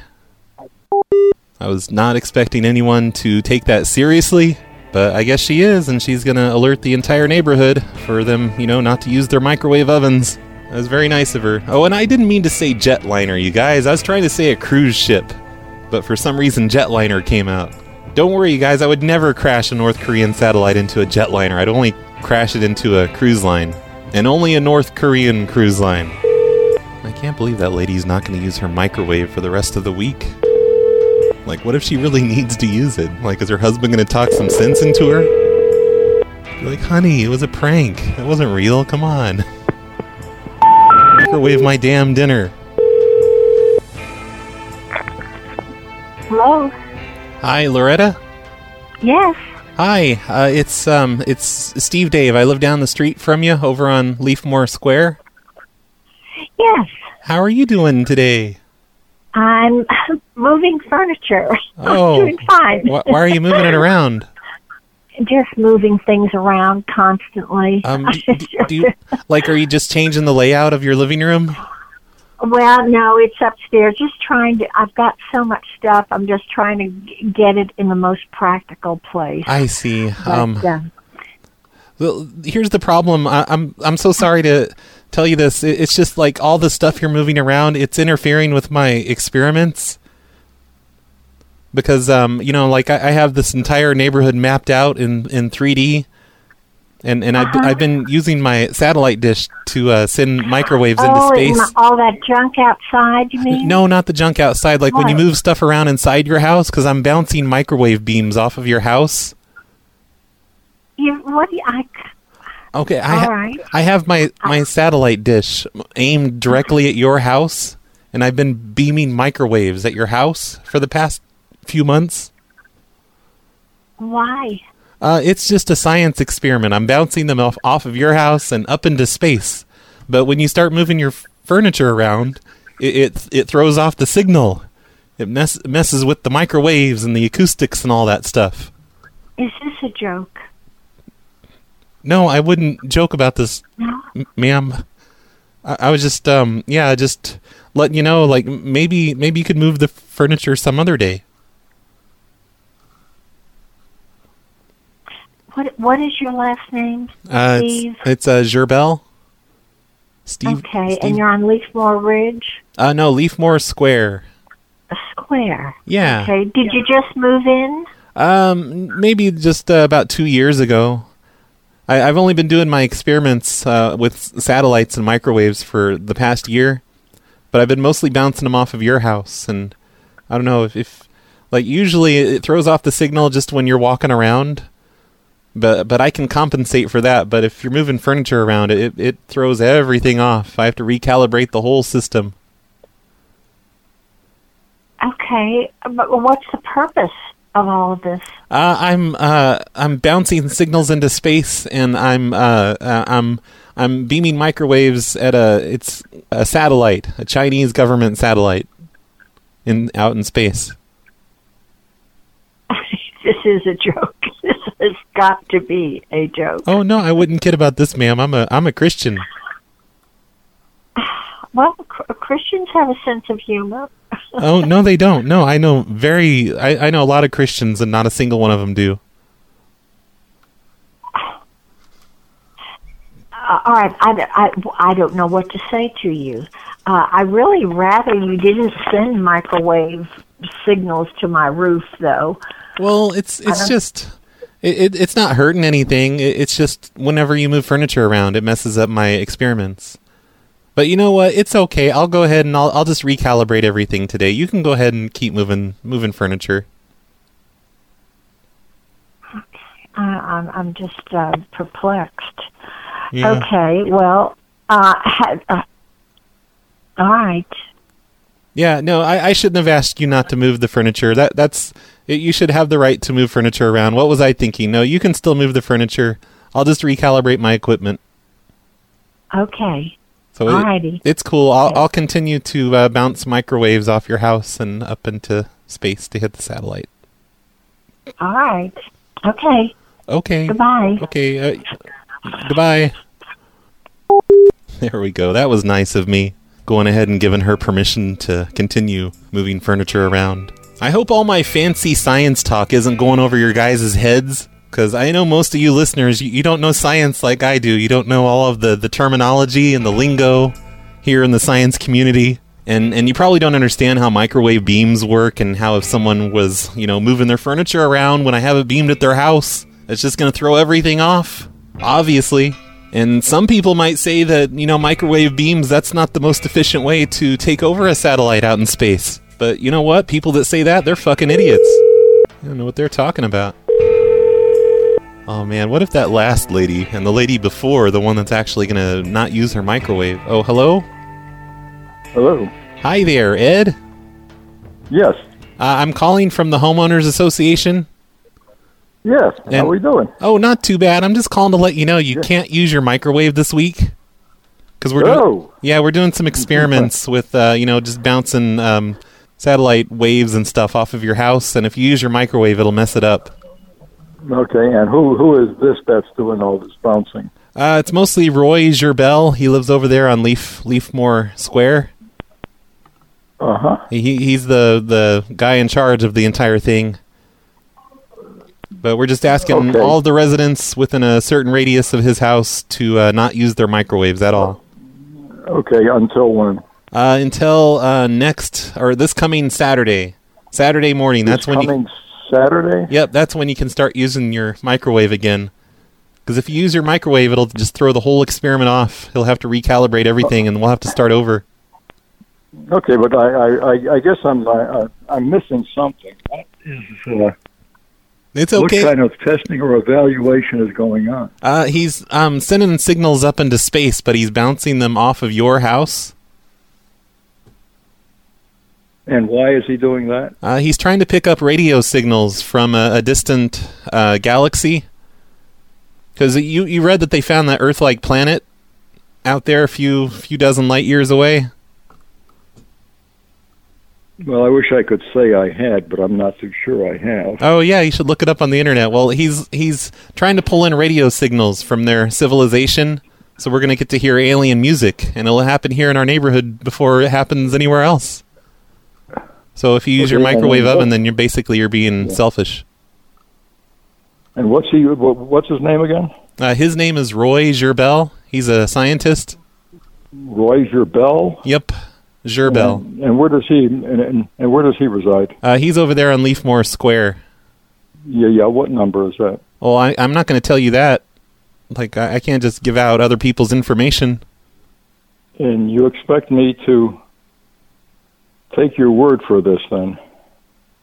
I was not expecting anyone to take that seriously, but I guess she is, and she's going to alert the entire neighborhood for them, you know, not to use their microwave ovens. That was very nice of her. Oh, and I didn't mean to say jetliner, you guys. I was trying to say a cruise ship, but for some reason jetliner came out. Don't worry, you guys. I would never crash a North Korean satellite into a jetliner. I'd only crash it into a cruise line, and only a North Korean cruise line. I can't believe that lady's not going to use her microwave for the rest of the week. Like, what if she really needs to use it? Like, is her husband going to talk some sense into her? Be like, honey, it was a prank. It wasn't real. Come on. Microwave my damn dinner. Hello. Hi, Loretta. Yes. Hi, uh, it's um, it's Steve Dave. I live down the street from you, over on Leafmore Square. Yes. How are you doing today? I'm moving furniture. Oh, I'm doing fine. Wh- why are you moving it around? Just moving things around constantly. Um, do, do, do you, like, are you just changing the layout of your living room? Well, no, it's upstairs. Just trying to. I've got so much stuff. I'm just trying to g- get it in the most practical place. I see. But, Um, uh, well, here's the problem. I, I'm I'm so sorry to tell you this. It, it's just like all the stuff you're moving around. It's interfering with my experiments. Because um, you know, like I, I have this entire neighborhood mapped out in, in three D, and and I've Uh-huh. I've been using my satellite dish to uh, send microwaves oh, into and space. all that junk outside, you mean? No, not the junk outside. Like when you What? move stuff around inside your house, because I'm bouncing microwave beams off of your house. You, what do you, I, Okay, I All ha- right. I have my, my satellite dish aimed directly at your house, and I've been beaming microwaves at your house for the past few months. why? Uh, it's just a science experiment. I'm bouncing them off, off of your house and up into space. But when you start moving your f- furniture around, it, it it throws off the signal. It mess, messes with the microwaves and the acoustics and all that stuff. Is this a joke? No, I wouldn't joke about this, No. m- ma'am. I, I was just, um, yeah, just letting you know, like, maybe maybe you could move the furniture some other day. What What is your last name, Uh, Steve? it's, it's uh, Gerbel. Steve. okay, Steve- and you're on Leafmore Ridge Uh, no, Leafmore Square. Square. Yeah. Okay. Did you just move in? Um, maybe just uh, about two years ago. I, I've only been doing my experiments uh, with satellites and microwaves for the past year, but I've been mostly bouncing them off of your house, and I don't know if, if like usually it throws off the signal just when you're walking around, but but I can compensate for that. But if you're moving furniture around, it it throws everything off. I have to recalibrate the whole system. Okay, but what's the purpose of all of this? Uh, I'm uh, I'm bouncing signals into space, and I'm uh, uh, I'm I'm beaming microwaves at a it's a satellite, a Chinese government satellite, in out in space. This is a joke. This has got to be a joke. Oh no, I wouldn't kid about this, ma'am. I'm a I'm a Christian. Well, Christians have a sense of humor. Oh no, they don't. No, I know very. I, I know a lot of Christians, and not a single one of them do. Uh, all right, I, I, I don't know what to say to you. Uh, I really rather you didn't send microwave signals to my roof, though. Well, it's it's just it, it it's not hurting anything. It, it's just whenever you move furniture around, it messes up my experiments. But you know what? It's okay. I'll go ahead and I'll I'll just recalibrate everything today. You can go ahead and keep moving moving furniture. Okay. Uh, I'm I'm just uh, perplexed. Yeah. Okay. Well, uh, ha- uh, all right. Yeah. No, I, I shouldn't have asked you not to move the furniture. That that's it, you should have the right to move furniture around. What was I thinking? No, you can still move the furniture. I'll just recalibrate my equipment. Okay. So Alrighty. it, it's cool. I'll I'll continue to uh, bounce microwaves off your house and up into space to hit the satellite. All right. Okay. Okay. Goodbye. Okay. Uh, goodbye. There we go. That was nice of me, going ahead and giving her permission to continue moving furniture around. I hope all my fancy science talk isn't going over your guys' heads. Because I know most of you listeners, you, you don't know science like I do. You don't know all of the, the terminology and the lingo here in the science community. And and you probably don't understand how microwave beams work and how if someone was, you know, moving their furniture around when I have it beamed at their house, it's just going to throw everything off, obviously. And some people might say that, you know, microwave beams, that's not the most efficient way to take over a satellite out in space. But you know what? People that say that, they're fucking idiots. I don't know what they're talking about. Oh man, what if that last lady and the lady before, the one that's actually going to not use her microwave. Oh, hello? Hello. Hi there, Ed? Yes. Uh, I'm calling from the Homeowners Association. Yes, And- how are we doing? Oh, not too bad. I'm just calling to let you know you can't use your microwave this week. Because we're doing, Oh. yeah, we're doing some experiments with, uh, you know, just bouncing um, satellite waves and stuff off of your house. And if you use your microwave, it'll mess it up. Okay, and who who is this that's doing all this bouncing? Uh, it's mostly Roy Gerbel. He lives over there on Leaf Leafmore Square. Uh-huh. He he's the the guy in charge of the entire thing. But we're just asking Okay. all of the residents within a certain radius of his house to uh, not use their microwaves at all. Okay, until when? Uh, until uh, next or this coming Saturday, Saturday morning. That's This when coming you. Saturday? Yep, that's when you can start using your microwave again. Because if you use your microwave, it'll just throw the whole experiment off. He'll have to recalibrate everything, and we'll have to start over. Okay, but I I, I, I guess I'm I, I'm missing something. What is uh, It's okay. What kind of testing or evaluation is going on? Uh, he's um, sending signals up into space, but he's bouncing them off of your house. And why is he doing that? Uh, he's trying to pick up radio signals from a, a distant uh, galaxy. Because you, you read that they found that Earth-like planet out there a few few dozen light years away. Well, I wish I could say I had, but I'm not too sure I have. Oh yeah, you should look it up on the internet. Well, he's he's trying to pull in radio signals from their civilization, so we're gonna get to hear alien music, and it'll happen here in our neighborhood before it happens anywhere else. So if you use Okay, your microwave and what- oven, then you're basically you're being Yeah. selfish. And what's he? what- What's his name again? Uh, his name is Roy Gerbel. He's a scientist. Roy Gerbel. Yep, Gerbel. And, and where does he? And, and, and where does he reside? Uh, he's over there on Leafmore Square. Yeah, yeah. What number is that? Well, I, I'm not going to tell you that. Like, I, I can't just give out other people's information. And you expect me to take your word for this, then?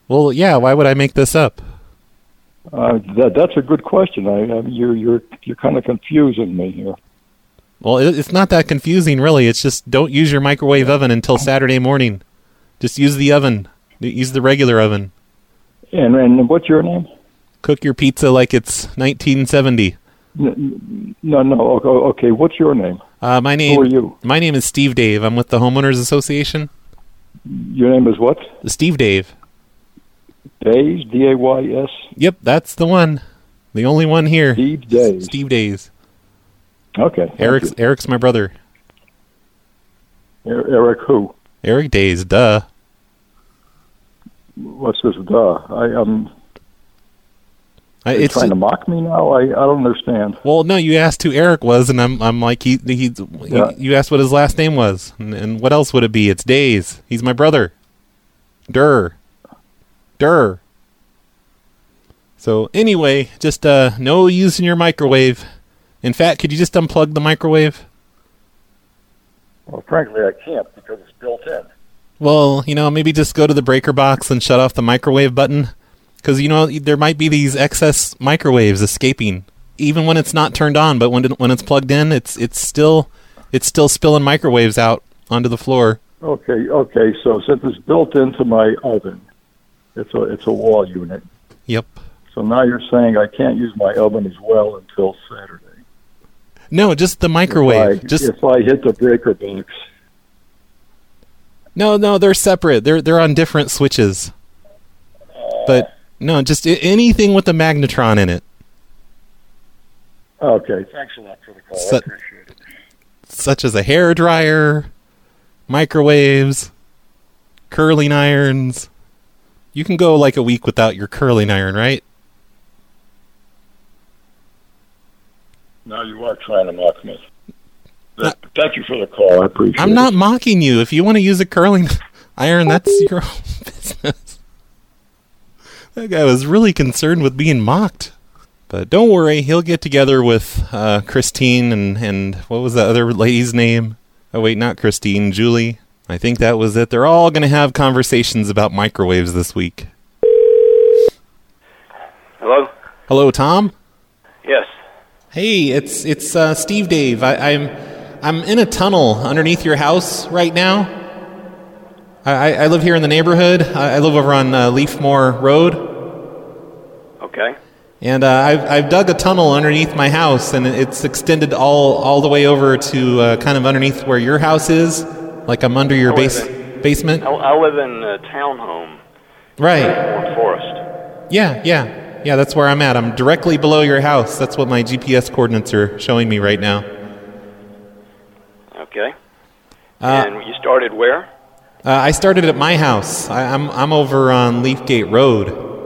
Well, yeah, why would I make this up? Uh, that, that's a good question. I, I, you're you're you're kind of confusing me here. Well, it, it's not that confusing, really. It's just don't use your microwave oven until Saturday morning. Just use the oven. Use the regular oven. And and what's your name? Cook your pizza like it's nineteen seventy. N- No, no. Okay, okay, what's your name? Uh, my name. Who are you? My name is Steve Dave. I'm with the Homeowners Association. Your name is what? Steve Dave. Days, D A Y S? Yep, that's the one. The only one here. Steve Days. Steve Days. Okay. Eric's Eric's my brother. Er- Eric who? Eric Days, duh. What's this duh? I am... I, Are you it's trying to mock me now? I, I don't understand. Well, no, you asked who Eric was, and I'm I'm like he he. Yeah. You asked what his last name was, and, and what else would it be? It's Days. He's my brother. Durr. Durr. So anyway, just uh, no use in your microwave. In fact, could you just unplug the microwave? Well, frankly, I can't because it's built in. Well, you know, maybe just go to the breaker box and shut off the microwave button. Because, you know, there might be these excess microwaves escaping, even when it's not turned on. But when it, when it's plugged in, it's it's still it's still spilling microwaves out onto the floor. Okay, okay. So since it's built into my oven, it's a it's a wall unit. Yep. So now you're saying I can't use my oven as well until Saturday. No, just the microwave. If I, just if I hit the breaker box. No, no, they're separate. They're they're on different switches. But no, just I- anything with the magnetron in it. Okay, thanks a lot for the call. Su- I appreciate it. Such as a hair dryer, microwaves, curling irons. You can go like a week without your curling iron, right? Now you are trying to mock me. Th- Thank you for the call. I appreciate it. I'm not mocking you. If you want to use a curling iron, that's your own business. That guy was really concerned with being mocked. But don't worry, he'll get together with uh, Christine and, and what was the other lady's name? Oh, wait, not Christine, Julie. I think that was it. They're all going to have conversations about microwaves this week. Hello? Hello, Tom? Yes. Hey, it's it's uh, Steve Dave. I, I'm I'm in a tunnel underneath your house right now. I, I live here in the neighborhood. I, I live over on uh, Leafmore Road. Okay. And uh, I've I've dug a tunnel underneath my house, and it's extended all all the way over to uh, kind of underneath where your house is. Like I'm under your I base live in- basement. I, I live in a townhome. Right. In Forest. Yeah, yeah. Yeah, that's where I'm at. I'm directly below your house. That's what my G P S coordinates are showing me right now. Okay. Uh, and you started where? Uh, I started at my house. I, I'm I'm over on Leafgate Road.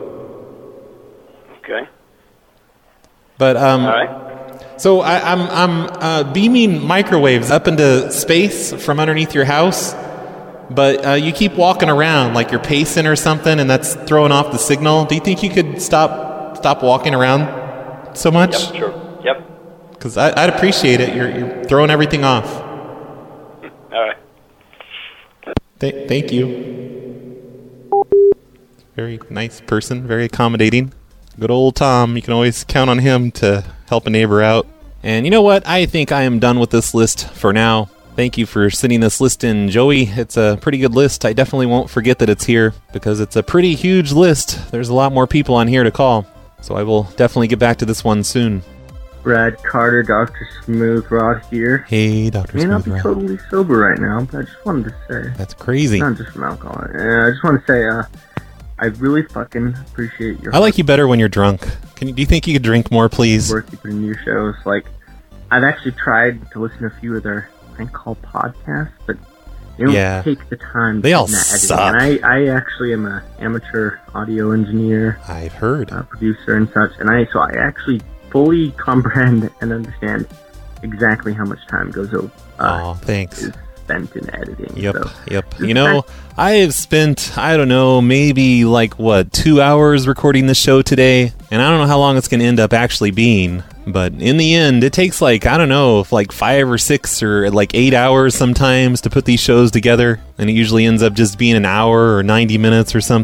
Okay. But um, All right. so I, I'm I'm uh, beaming microwaves up into space from underneath your house. But uh, you keep walking around like you're pacing or something, and that's throwing off the signal. Do you think you could stop stop walking around so much? Yep, sure. Yep. Because I'd appreciate it. You're you're throwing everything off. All right. Th- thank you. Very nice person. Very accommodating. Good old Tom. You can always count on him to help a neighbor out. And you know what? I think I am done with this list for now. Thank you for sending this list in, Joey. It's a pretty good list. I definitely won't forget that it's here because it's a pretty huge list. There's a lot more people on here to call. So I will definitely get back to this one soon. Brad Carter, Doctor Smooth Rod here. Hey, Doctor May not Smooth be Rod. totally sober right now, but I just wanted to say. That's crazy. Not just from alcohol. Uh, I just want to say, uh, I really fucking appreciate your I like you better when you're drunk. Can you, do you think you could drink more, please? work you put in your shows. Like, I've actually tried to listen to a few of their prank call podcasts, but they don't Yeah. take the time. They to all do that editing. suck. And I, I actually am an amateur audio engineer. I've heard. Uh, producer and such, and I so I actually fully comprehend and understand exactly how much time goes over. Uh, Oh, thanks. Is spent in editing. Yep, So, yep. this You know, fact- I have spent, I don't know, maybe like, what, two hours recording this show today? And I don't know how long it's going to end up actually being. But in the end, it takes like, I don't know, if like five or six or like eight hours sometimes to put these shows together. And it usually ends up just being an hour or ninety minutes or something.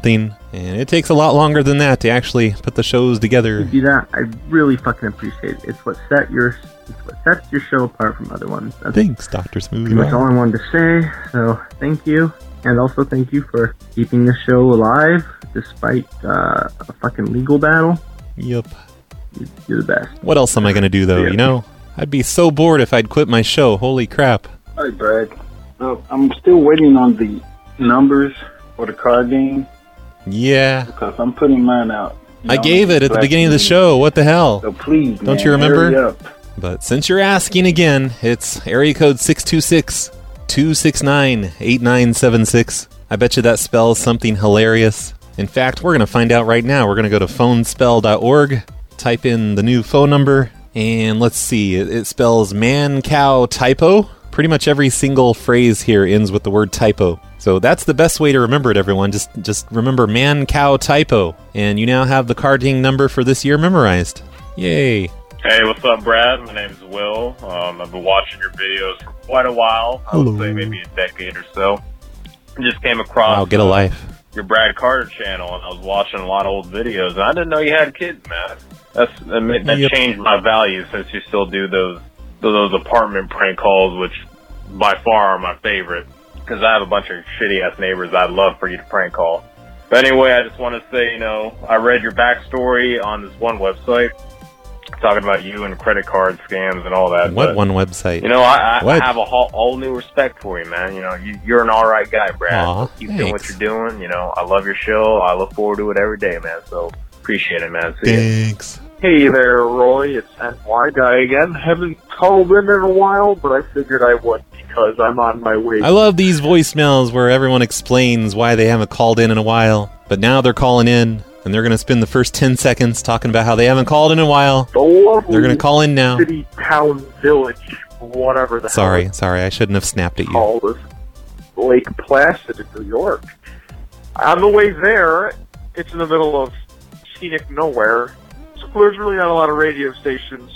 And it takes a lot longer than that to actually put the shows together. Do that, I really fucking appreciate it. It's what set your it's what sets your show apart from other ones. That's Thanks, Doctor Smooth. That's all I wanted to say. So thank you, and also thank you for keeping the show alive despite uh, a fucking legal battle. Yep. You're the best. What else am I gonna do though? Yeah. You know, I'd be so bored if I'd quit my show. Holy crap! Hi, Brad. Uh, I'm still waiting on the numbers for the card game. Yeah. Because I'm putting mine out. You I know, gave it at the black beginning of the and- show. What the hell? So please, Don't man, you remember? hurry up. But since you're asking again, it's area code six two six, two six nine, eight nine seven six. I bet you that spells something hilarious. In fact, we're going to find out right now. We're going to go to phonespell dot org, type in the new phone number, and let's see. It, it spells man, cow, typo. Pretty much every single phrase here ends with the word typo. So that's the best way to remember it, everyone. Just just remember man, cow, typo. And you now have the carding number for this year memorized. Yay. Hey, what's up, Brad? My name's Will. Um, I've been watching your videos for quite a while. I Hello. would say maybe a decade or so. I just came across Wow, get a uh, life. your Brad Carter channel, and I was watching a lot of old videos, and I didn't know you had kids, man. That's that, ma- that Yep. changed my value since you still do those those apartment prank calls, which by far are my favorite, because I have a bunch of shitty-ass neighbors I'd love for you to prank call. But anyway, I just want to say, you know, I read your backstory on this one website, talking about you and credit card scams and all that. What but, one website? You know, I, I, What? I have a whole, all new respect for you, man. You know, you, you're an all right guy, Brad. Aw, Keep doing what thanks. you're doing. You know, I love your show. I look forward to it every day, man. So appreciate it, man. See ya. Thanks. Hey there, Roy. It's N Y Guy again. Haven't called in in a while, but I figured I would because I'm on my way. I love these voicemails where everyone explains why they haven't called in in a while, but now they're calling in, and they're going to spend the first ten seconds talking about how they haven't called in a while. The lovely They're going to call in now. City, town, village, whatever the Sorry, hell sorry, I shouldn't have snapped at it's you. called is Lake Placid in New York. On the way there, it's in the middle of scenic nowhere, so there's really not a lot of radio stations.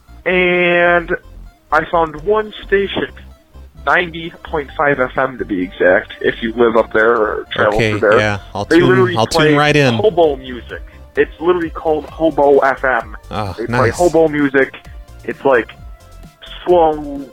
And I found one station, ninety point five F M to be exact, if you live up there or travel Okay, through there. yeah, I'll They tune- literally I'll tune play right in. hobo music. It's literally called Hobo F M. Oh, they play nice. hobo music. It's like slow,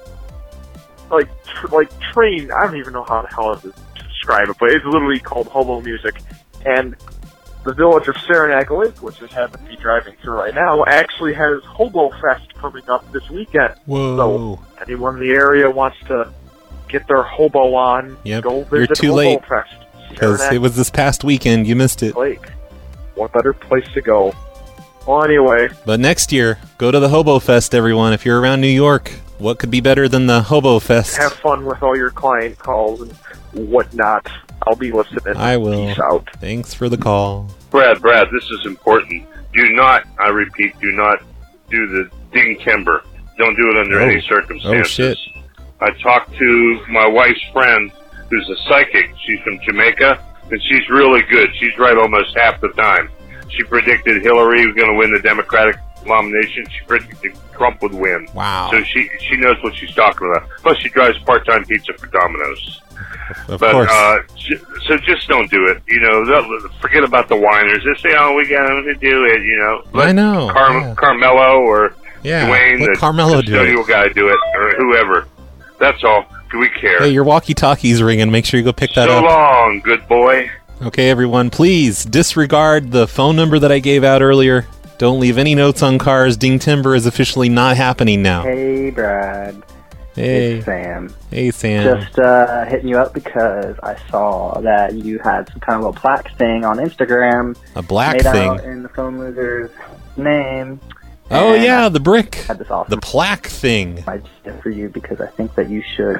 like tr- like train. I don't even know how the hell to describe it, but it's literally called hobo music. And the village of Saranac Lake, which I happen to be driving through right now, actually has Hobo Fest coming up this weekend. Whoa. So anyone in the area wants to get their hobo on, Yep, go you're visit too Hobo late, Fest. because Saranac it was this past weekend. You missed it. Lake. What better place to go? Well, anyway, But next year, go to the Hobo Fest, everyone. If you're around New York, what could be better than the Hobo Fest? have fun with all your client calls and whatnot. I'll be listening. I will. Peace out. Thanks for the call. Brad, Brad, this is important. Do not, I repeat, do not do the ding timber. Don't do it under Oh. any circumstances. Oh, shit. I talked to my wife's friend, who's a psychic. She's from Jamaica, and she's really good. She's right almost half the time. She predicted Hillary was going to win the Democratic nomination. She predicted Trump would win. Wow. So she she knows what she's talking about. Plus, she drives part-time pizza for Domino's. Of but course. uh, j- so just don't do it. You know, they'll- forget about the whiners. They say, "Oh, we got them to do it." You know, I know, Car- yeah. Carmelo or Yeah, Dwayne, let the Carmelo do it. custodial guy, do it, or whoever. That's all. Do we care? Hey, your walkie-talkie's ringing. Make sure you go pick that so up. long, good boy. Okay, everyone, please disregard the phone number that I gave out earlier. Don't leave any notes on cars. Ding Timber is officially not happening now. Hey, Brad. Hey. It's Sam. Hey, Sam. Just uh, hitting you up because I saw that you had some kind of a plaque thing on Instagram. A black made thing? out in the phone loser's name. Oh, And yeah, the brick. I had this awesome The plaque thing. idea for you because I think that you should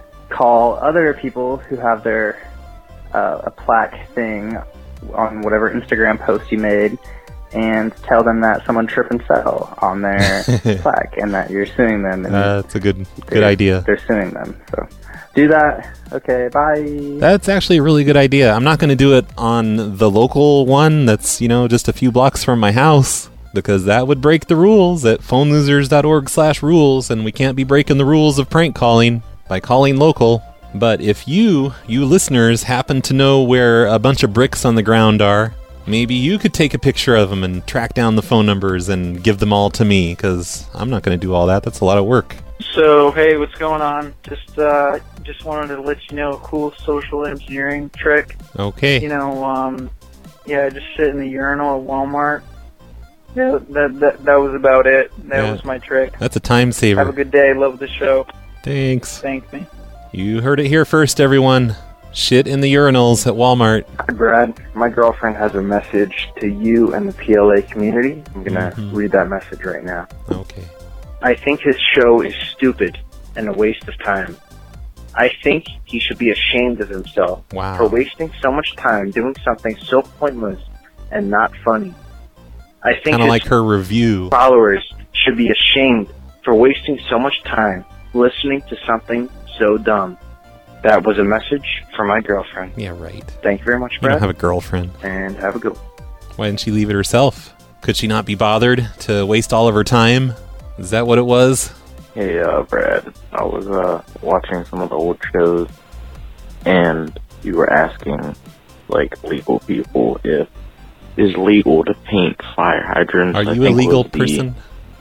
call other people who have their uh, a plaque thing on whatever Instagram post you made and tell them that someone trip and fell on their plaque and that you're suing them. And Uh, that's a good good they're- idea. They're suing them. So do that. Okay, bye. That's actually a really good idea. I'm not going to do it on the local one that's, you know, just a few blocks from my house, because that would break the rules at phonelosers dot org slash rules, and we can't be breaking the rules of prank calling by calling local. But if you, you listeners, happen to know where a bunch of bricks on the ground are, maybe you could take a picture of them and track down the phone numbers and give them all to me, because I'm not going to do all that. That's a lot of work. So, hey, what's going on? Just uh, just wanted to let you know a cool social engineering trick. Okay. You know, um, yeah, just sit in the urinal at Walmart. Yeah, that that, that was about it. That Yeah. was my trick. That's a time saver. Have a good day. Love the show. Thanks. Thank me. You heard it here first, everyone. Shit in the urinals at Walmart. Hi, Brad. My girlfriend has a message to you and the P L A community. I'm going to Mhm. read that message right now. Okay. I think his show is stupid and a waste of time. I think he should be ashamed of himself Wow. for wasting so much time doing something so pointless and not funny. I think Kind of his like her review. followers should be ashamed for wasting so much time listening to something so dumb. That was a message from my girlfriend. Yeah, right. Thank you very much, You Brad. don't have a girlfriend. And have a good one. Why didn't she leave it herself? Could she not be bothered to waste all of her time? Is that what it was? Hey, uh, Brad. I was uh, watching some of the old shows, and you were asking, like, legal people if it's legal to paint fire hydrants. Are I you a think legal was the person?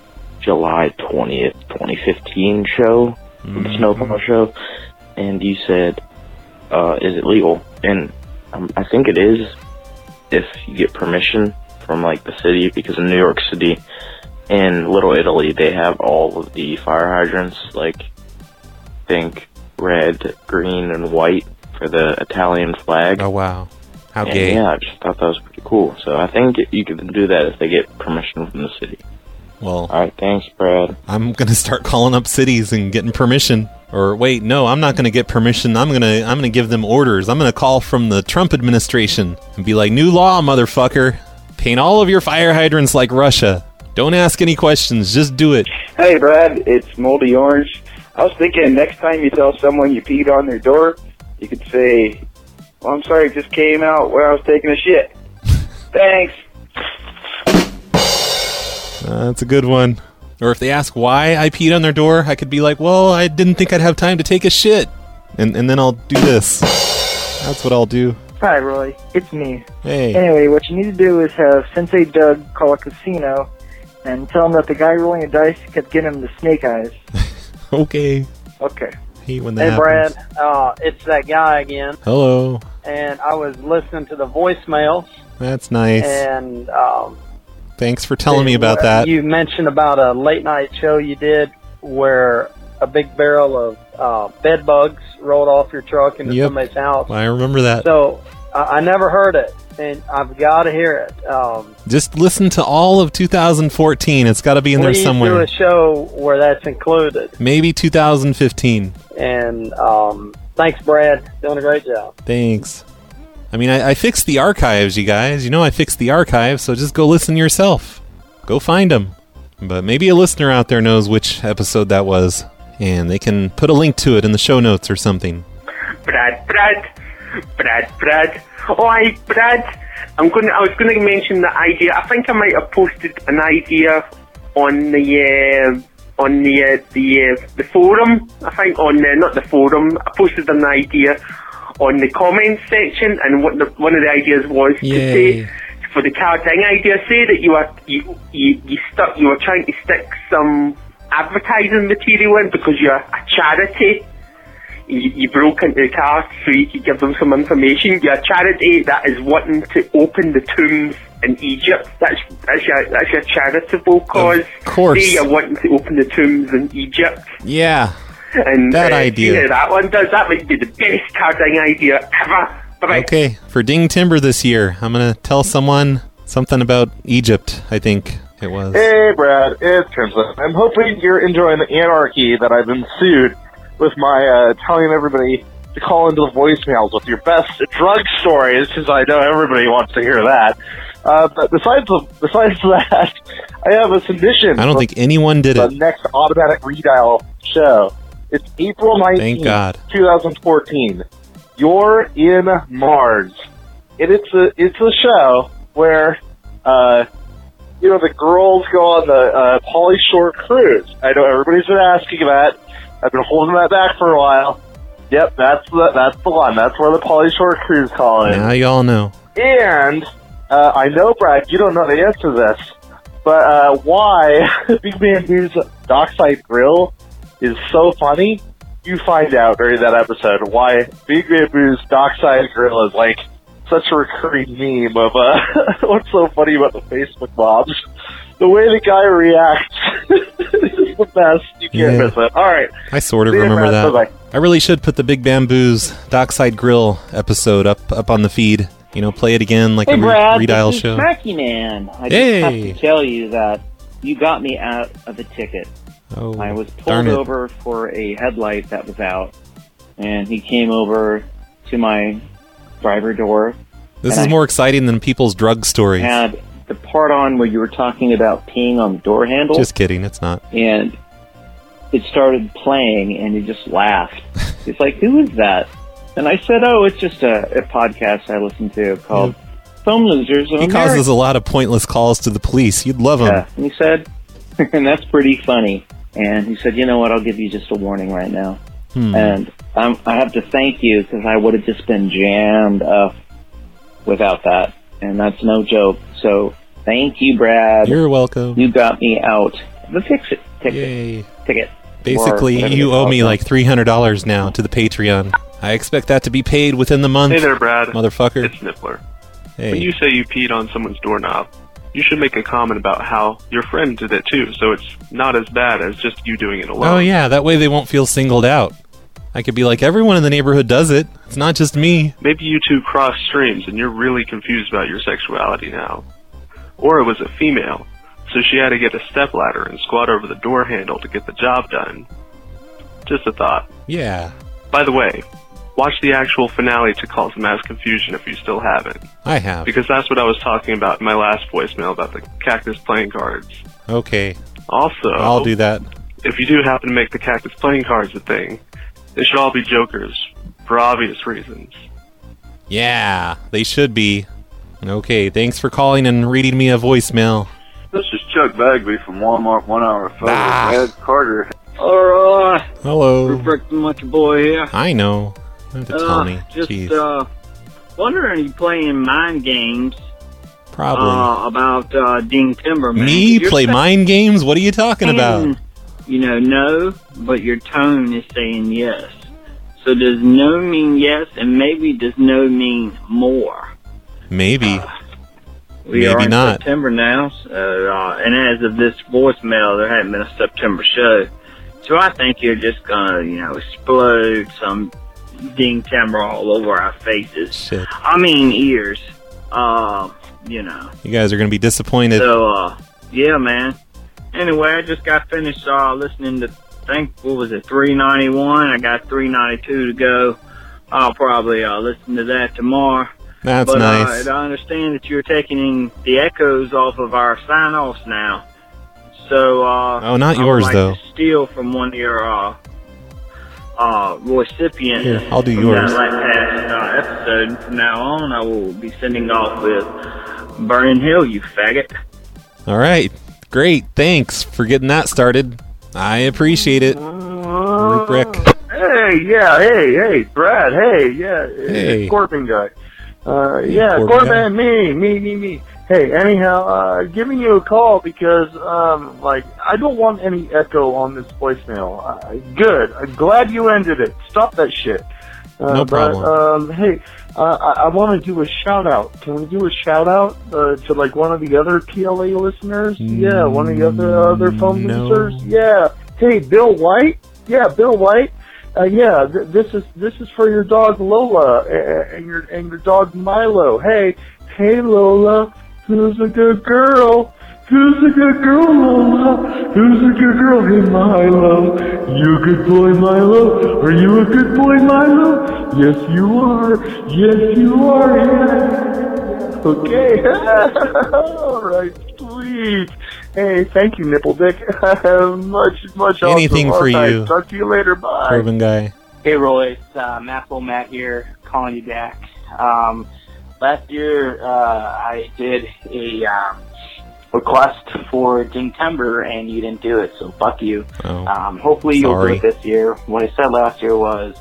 July twentieth, twenty fifteen show, Mm-hmm. the Snowball show, and you said, uh, is it legal? And um, I think it is if you get permission from, like, the city, because in New York City and Little Italy, they have all of the fire hydrants, like, think red, green, and white for the Italian flag. Oh, wow. How And gay. yeah, I just thought that was pretty cool. So I think you can do that if they get permission from the city. Well, all right, thanks, Brad. I'm gonna start calling up cities and getting permission. Or wait, no, I'm not gonna get permission. I'm gonna I'm gonna give them orders. I'm gonna call from the Trump administration and be like, new law, motherfucker. Paint all of your fire hydrants like Russia. Don't ask any questions. Just do it. Hey, Brad, it's Moldy Orange. I was thinking next time you tell someone you peed on their door, you could say, well, I'm sorry, it just came out where I was taking a shit. Thanks. Uh, that's a good one. Or if they ask why I peed on their door, I could be like, well, I didn't think I'd have time to take a shit. And and then I'll do this. That's what I'll do. Hi, Roy. It's me. Hey. Anyway, what you need to do is have Sensei Doug call a casino and tell him that the guy rolling the dice kept getting him the snake eyes. Okay. Okay. Hate when that Hey, happens. Brad. Uh, it's that guy again. Hello. And I was listening to the voicemails. That's nice. And um, Thanks for telling me about uh, that. You mentioned about a late night show you did where a big barrel of uh, bed bugs rolled off your truck into Yep. somebody's house. I remember that. So I I never heard it, and I've got to hear it. Um, Just listen to all of two thousand fourteen. It's got to be in there please somewhere. do a show where that's included. Maybe two thousand fifteen. And um, thanks, Brad. Doing a great job. Thanks. I mean, I, I fixed the archives, you guys. You know I fixed the archives, so just go listen yourself. Go find them. But maybe a listener out there knows which episode that was, and they can put a link to it in the show notes or something. Brad, Brad, Brad, Brad. Oh, I, Brad. I'm going. I was going to mention the idea. I think I might have posted an idea on the uh, on the uh, the uh, the forum. I think on uh, not the forum. I posted an idea on the comments section, and what the, one of the ideas was Yay. to say for the carding idea. Say that you were you you you stuck. You were trying to stick some advertising material in because you're a charity. You, you broke into the car so you could give them some information. You're a charity that is wanting to open the tombs in Egypt. That's that's your that's your charitable cause. Of course. Say you're wanting to open the tombs in Egypt. Yeah. And That uh, idea. see how that one does. That might be the best carding idea ever. Bye-bye. Okay, for Ding Timber this year, I'm going to tell someone something about Egypt, I think it was. Hey, Brad, it's Crimson. I'm hoping you're enjoying the anarchy that I've ensued with my uh, telling everybody to call into the voicemails with your best drug stories, because I know everybody wants to hear that. Uh, but besides the, besides that, I have a submission. I don't for think anyone did the it. next automatic redial show. It's April nineteenth, Thank God. twenty fourteen. You're in Mars. And it's a it's a show where uh you know the girls go on the uh Pauly Shore cruise. I know everybody's been asking that. I've been holding that back for a while. Yep, that's the that's the one. That's where the Pauly Shore crew's calling. Now you all know. And uh, I know, Brad, you don't know the answer to this, but uh, why Big Bamboo's Dockside Grill is so funny? You find out during that episode why Big Bamboo's Dockside Grill is like such a recurring meme of uh, what's so funny about the Facebook mobs. The way the guy reacts is the best. You can't Yeah. miss it. All right. I sort of See you, remember Brad. that. Bye-bye. I really should put the Big Bamboo's Dockside Grill episode up up on the feed. You know, play it again like Hey, a re- Brad, redial this is show. Smacky Man. I Hey. just have to tell you that you got me out of a ticket. Oh, I was darn pulled it. over for a headlight that was out, and he came over to my driver door. This and is I more exciting than people's drug stories. had the part on where you were talking about peeing on the door handle. Just kidding, it's not. And it started playing, and he just laughed. He's like, "Who is that?" And I said, "Oh, it's just a, a podcast I listen to called Phone Losers of He America." causes a lot of pointless calls to the police. You'd love him. Yeah, and he said, and that's pretty funny. And he said, "You know what? I'll give you just a warning right now." Hmm. And um, I have to thank you because I would have just been jammed up without that, and that's no joke. So thank you, Brad. You're welcome. You got me out. The fix it ticket. Yay. Ticket. Basically, Or whatever you they owe call me it. like three hundred dollars now to the Patreon. I expect that to be paid within the month. Hey there, Brad. Motherfucker. It's Nippler. Hey. When you say you peed on someone's doorknob, you should make a comment about how your friend did it too, so it's not as bad as just you doing it alone. Oh, yeah, that way they won't feel singled out. I could be like, everyone in the neighborhood does it. It's not just me. Maybe you two cross streams and you're really confused about your sexuality now. Or it was a female, so she had to get a stepladder and squat over the door handle to get the job done. Just a thought. Yeah, By the way, watch the actual finale to Cause Mass Confusion if you still haven't. I have. Because that's what I was talking about in my last voicemail about the Cactus playing cards. Okay. Also, I'll do that. if you do happen to make the Cactus playing cards a thing, they should all be jokers, for obvious reasons. Yeah, they should be. Okay, thanks for calling and reading me a voicemail. This is Chuck Bagby from Walmart One Hour Photos. Ah. Ed Carter. Alright. Hello. Reflecting much boy here. I know. You don't have to tell Uh, me. Just Jeez. uh, wondering you playing mind games Probably. uh, about uh, Dean Timber, man. me You're play saying, mind games? What are you talking about? You know, no, but your tone is saying yes. So does no mean yes, and maybe does no mean more? Maybe. We Maybe are in not. September now, so, uh, and as of this voicemail, there hasn't been a September show. So I think you're just gonna, you know, explode some Dean Timber all over our faces. Shit. I mean ears. Uh, you know. You guys are going to be disappointed. So, uh, yeah, man. Anyway, I just got finished uh, listening to, I think, what was it, three ninety-one? I got three ninety-two to go. I'll probably uh, listen to that tomorrow. That's but, nice. Uh, I understand that you're taking the echoes off of our sign-offs now. So, uh... Oh, not I would yours, like though. to steal from one of your, uh... Uh, recipients. Here, I'll do from yours. That last uh, episode. From now on, I will be sending off with Burning Hill, you faggot. All right. Great. Thanks for getting that started. I appreciate it. Rubric. Hey, yeah, hey, hey, Brad, hey, yeah, Hey. Corbin guy. Uh, yeah, Corbin Corbin, guy. me, me, me, me. Hey, anyhow, uh, giving you a call because, um, like, I don't want any echo on this voicemail. Uh, good. I'm glad you ended it. Stop that shit. Uh, No problem. But, um, hey, uh, I, I want to do a shout out. Can we do a shout out uh, to like one of the other P L A listeners? Yeah, one of the other other phone No. users. Yeah. Hey, Bill White. Yeah, Bill White. Uh, yeah, th- this is this is for your dog Lola uh, and your and your dog Milo. Hey, hey Lola, who's a good girl? Who's a good girl, Lola? Who's a good girl? Hey Milo, you a good boy, Milo? Are you a good boy, Milo? Yes, you are. Yes, you are. Yeah. Okay. All right. Sweet. Hey, thank you, Nipple Dick. much, much Anything awesome. for All right, you. Talk to you later. Bye. Corbin guy. Hey Roy, it's uh, Mathful Matt here, calling you back. Um, last year, uh, I did a um, request for Ding Timber, and you didn't do it, so fuck you. Oh, Um, hopefully you'll sorry. do it this year. What I said last year was,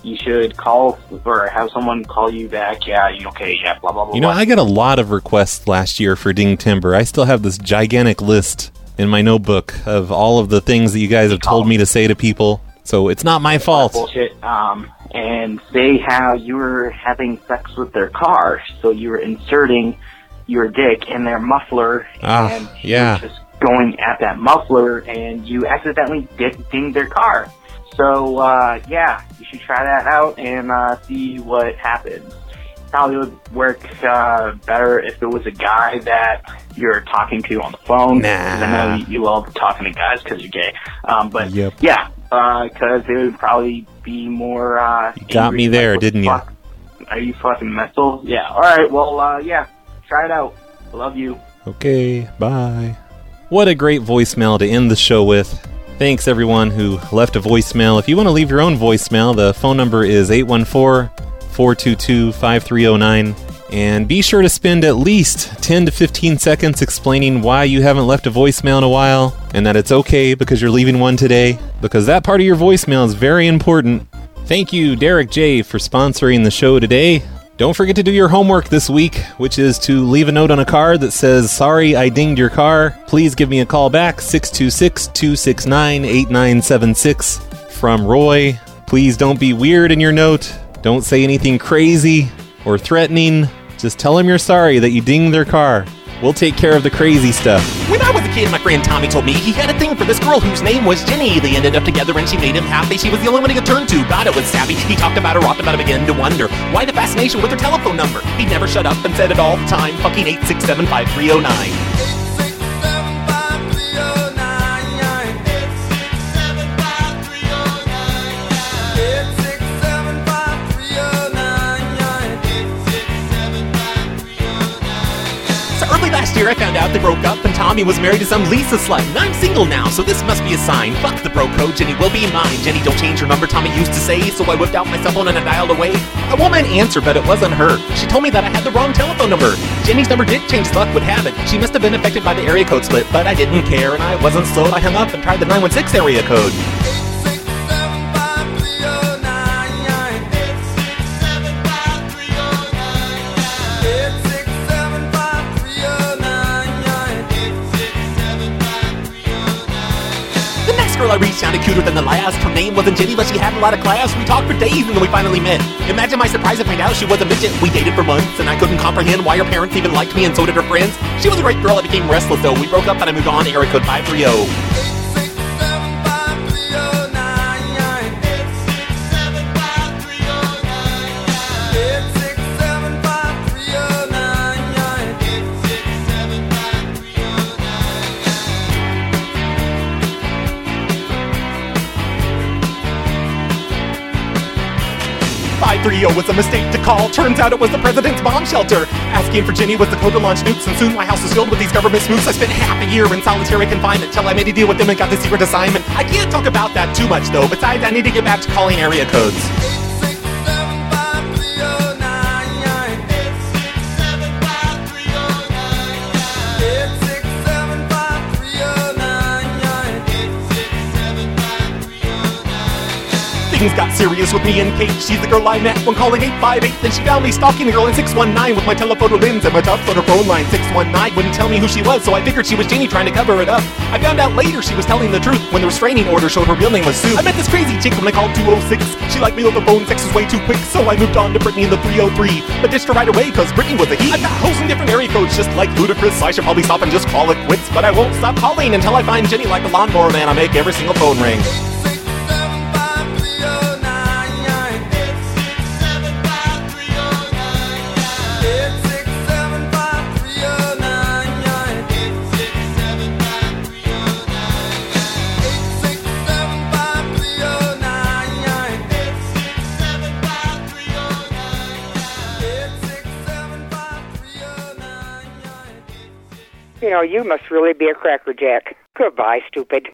you should call or have someone call you back. Yeah, you okay? Yeah, blah blah blah. You know, blah. I got a lot of requests last year for Ding Timber. I still have this gigantic list in my notebook of all of the things that you guys have told me to say to people. So it's not my fault. Bullshit. Um, and say how you were having sex with their car, so you were inserting your dick in their muffler, Ah, and yeah. just going at that muffler, and you accidentally dick dinged their car. So uh, yeah, you should try that out and uh, see what happens. Probably would work uh, better if it was a guy that you're talking to on the phone. Nah. 'Cause I know you, you love talking to guys because you're gay. Um, but Yep. yeah, because it would probably be more. Uh, You got me angry, there, like, what didn't the you? fuck? Are you fucking mental? Yeah. All right. Well, uh, yeah. Try it out. Love you. Okay, bye. What a great voicemail to end the show with. Thanks everyone who left a voicemail. If you want to leave your own voicemail, the phone number is eight one four, four two two, five three zero nine. And be sure to spend at least ten to fifteen seconds explaining why you haven't left a voicemail in a while, and that it's okay because you're leaving one today, because that part of your voicemail is very important. Thank you, Derek J, for sponsoring the show today. Don't forget to do your homework this week, which is to leave a note on a card that says, "Sorry, I dinged your car. Please give me a call back, six two six, two six nine, eight nine seven six. From Roy. Please don't be weird in your note. Don't say anything crazy or threatening. Just tell him you're sorry that you dinged their car. We'll take care of the crazy stuff." When I was a kid, my friend Tommy told me he had a thing for this girl whose name was Jenny. They ended up together and she made him happy. She was the only one he could turn to. God, it was savvy. He talked about her often, but I began to wonder why the fascination with her telephone number. He'd never shut up and said it all the time. Fucking eight six seven, five three zero nine. Last year I found out they broke up and Tommy was married to some Lisa slut, and I'm single now, so this must be a sign. Fuck the bro code, Jenny will be mine. Jenny, don't change your number, Tommy used to say, so I whipped out my cell phone and I dialed away. A woman answered, but it wasn't her. She told me that I had the wrong telephone number. Jenny's number did change, as luck would have it. She must have been affected by the area code split, but I didn't care, and I wasn't slow. I hung up and tried the nine one six area code. I reached sounded cuter than the last. Her name wasn't Jenny, but she had a lot of class. We talked for days and then we finally met. Imagine my surprise to find out she was a midget. We dated for months and I couldn't comprehend why her parents even liked me, and so did her friends. She was a great girl. I became restless though. We broke up and I moved on to area code five three zero. five three zero was a mistake to call. Turns out it was the president's bomb shelter. Asking for Jenny was the code to launch nukes, and soon my house was filled with these government smooths. I spent half a year in solitary confinement till I made a deal with them and got the secret assignment. I can't talk about that too much though. Besides, I need to get back to calling area codes. Things got serious with me and Kate. She's the girl I met when calling eight five eight. Then she found me stalking the girl in six one nine with my telephoto lens and my top photo phone line. six one nine wouldn't tell me who she was, so I figured she was Jenny trying to cover it up. I found out later she was telling the truth when the restraining order showed her real name was Sue. I met this crazy chick when I called two oh six. She liked me on the phone, sex was way too quick, so I moved on to Brittany in the three oh three. But ditched her right away cause Brittany was a he. I've got hoes in different area codes just like Ludacris. I should probably stop and just call it quits, but I won't stop calling until I find Jenny like the lawnmower man. I make every single phone ring. You know, you must really be a crackerjack. Goodbye, stupid.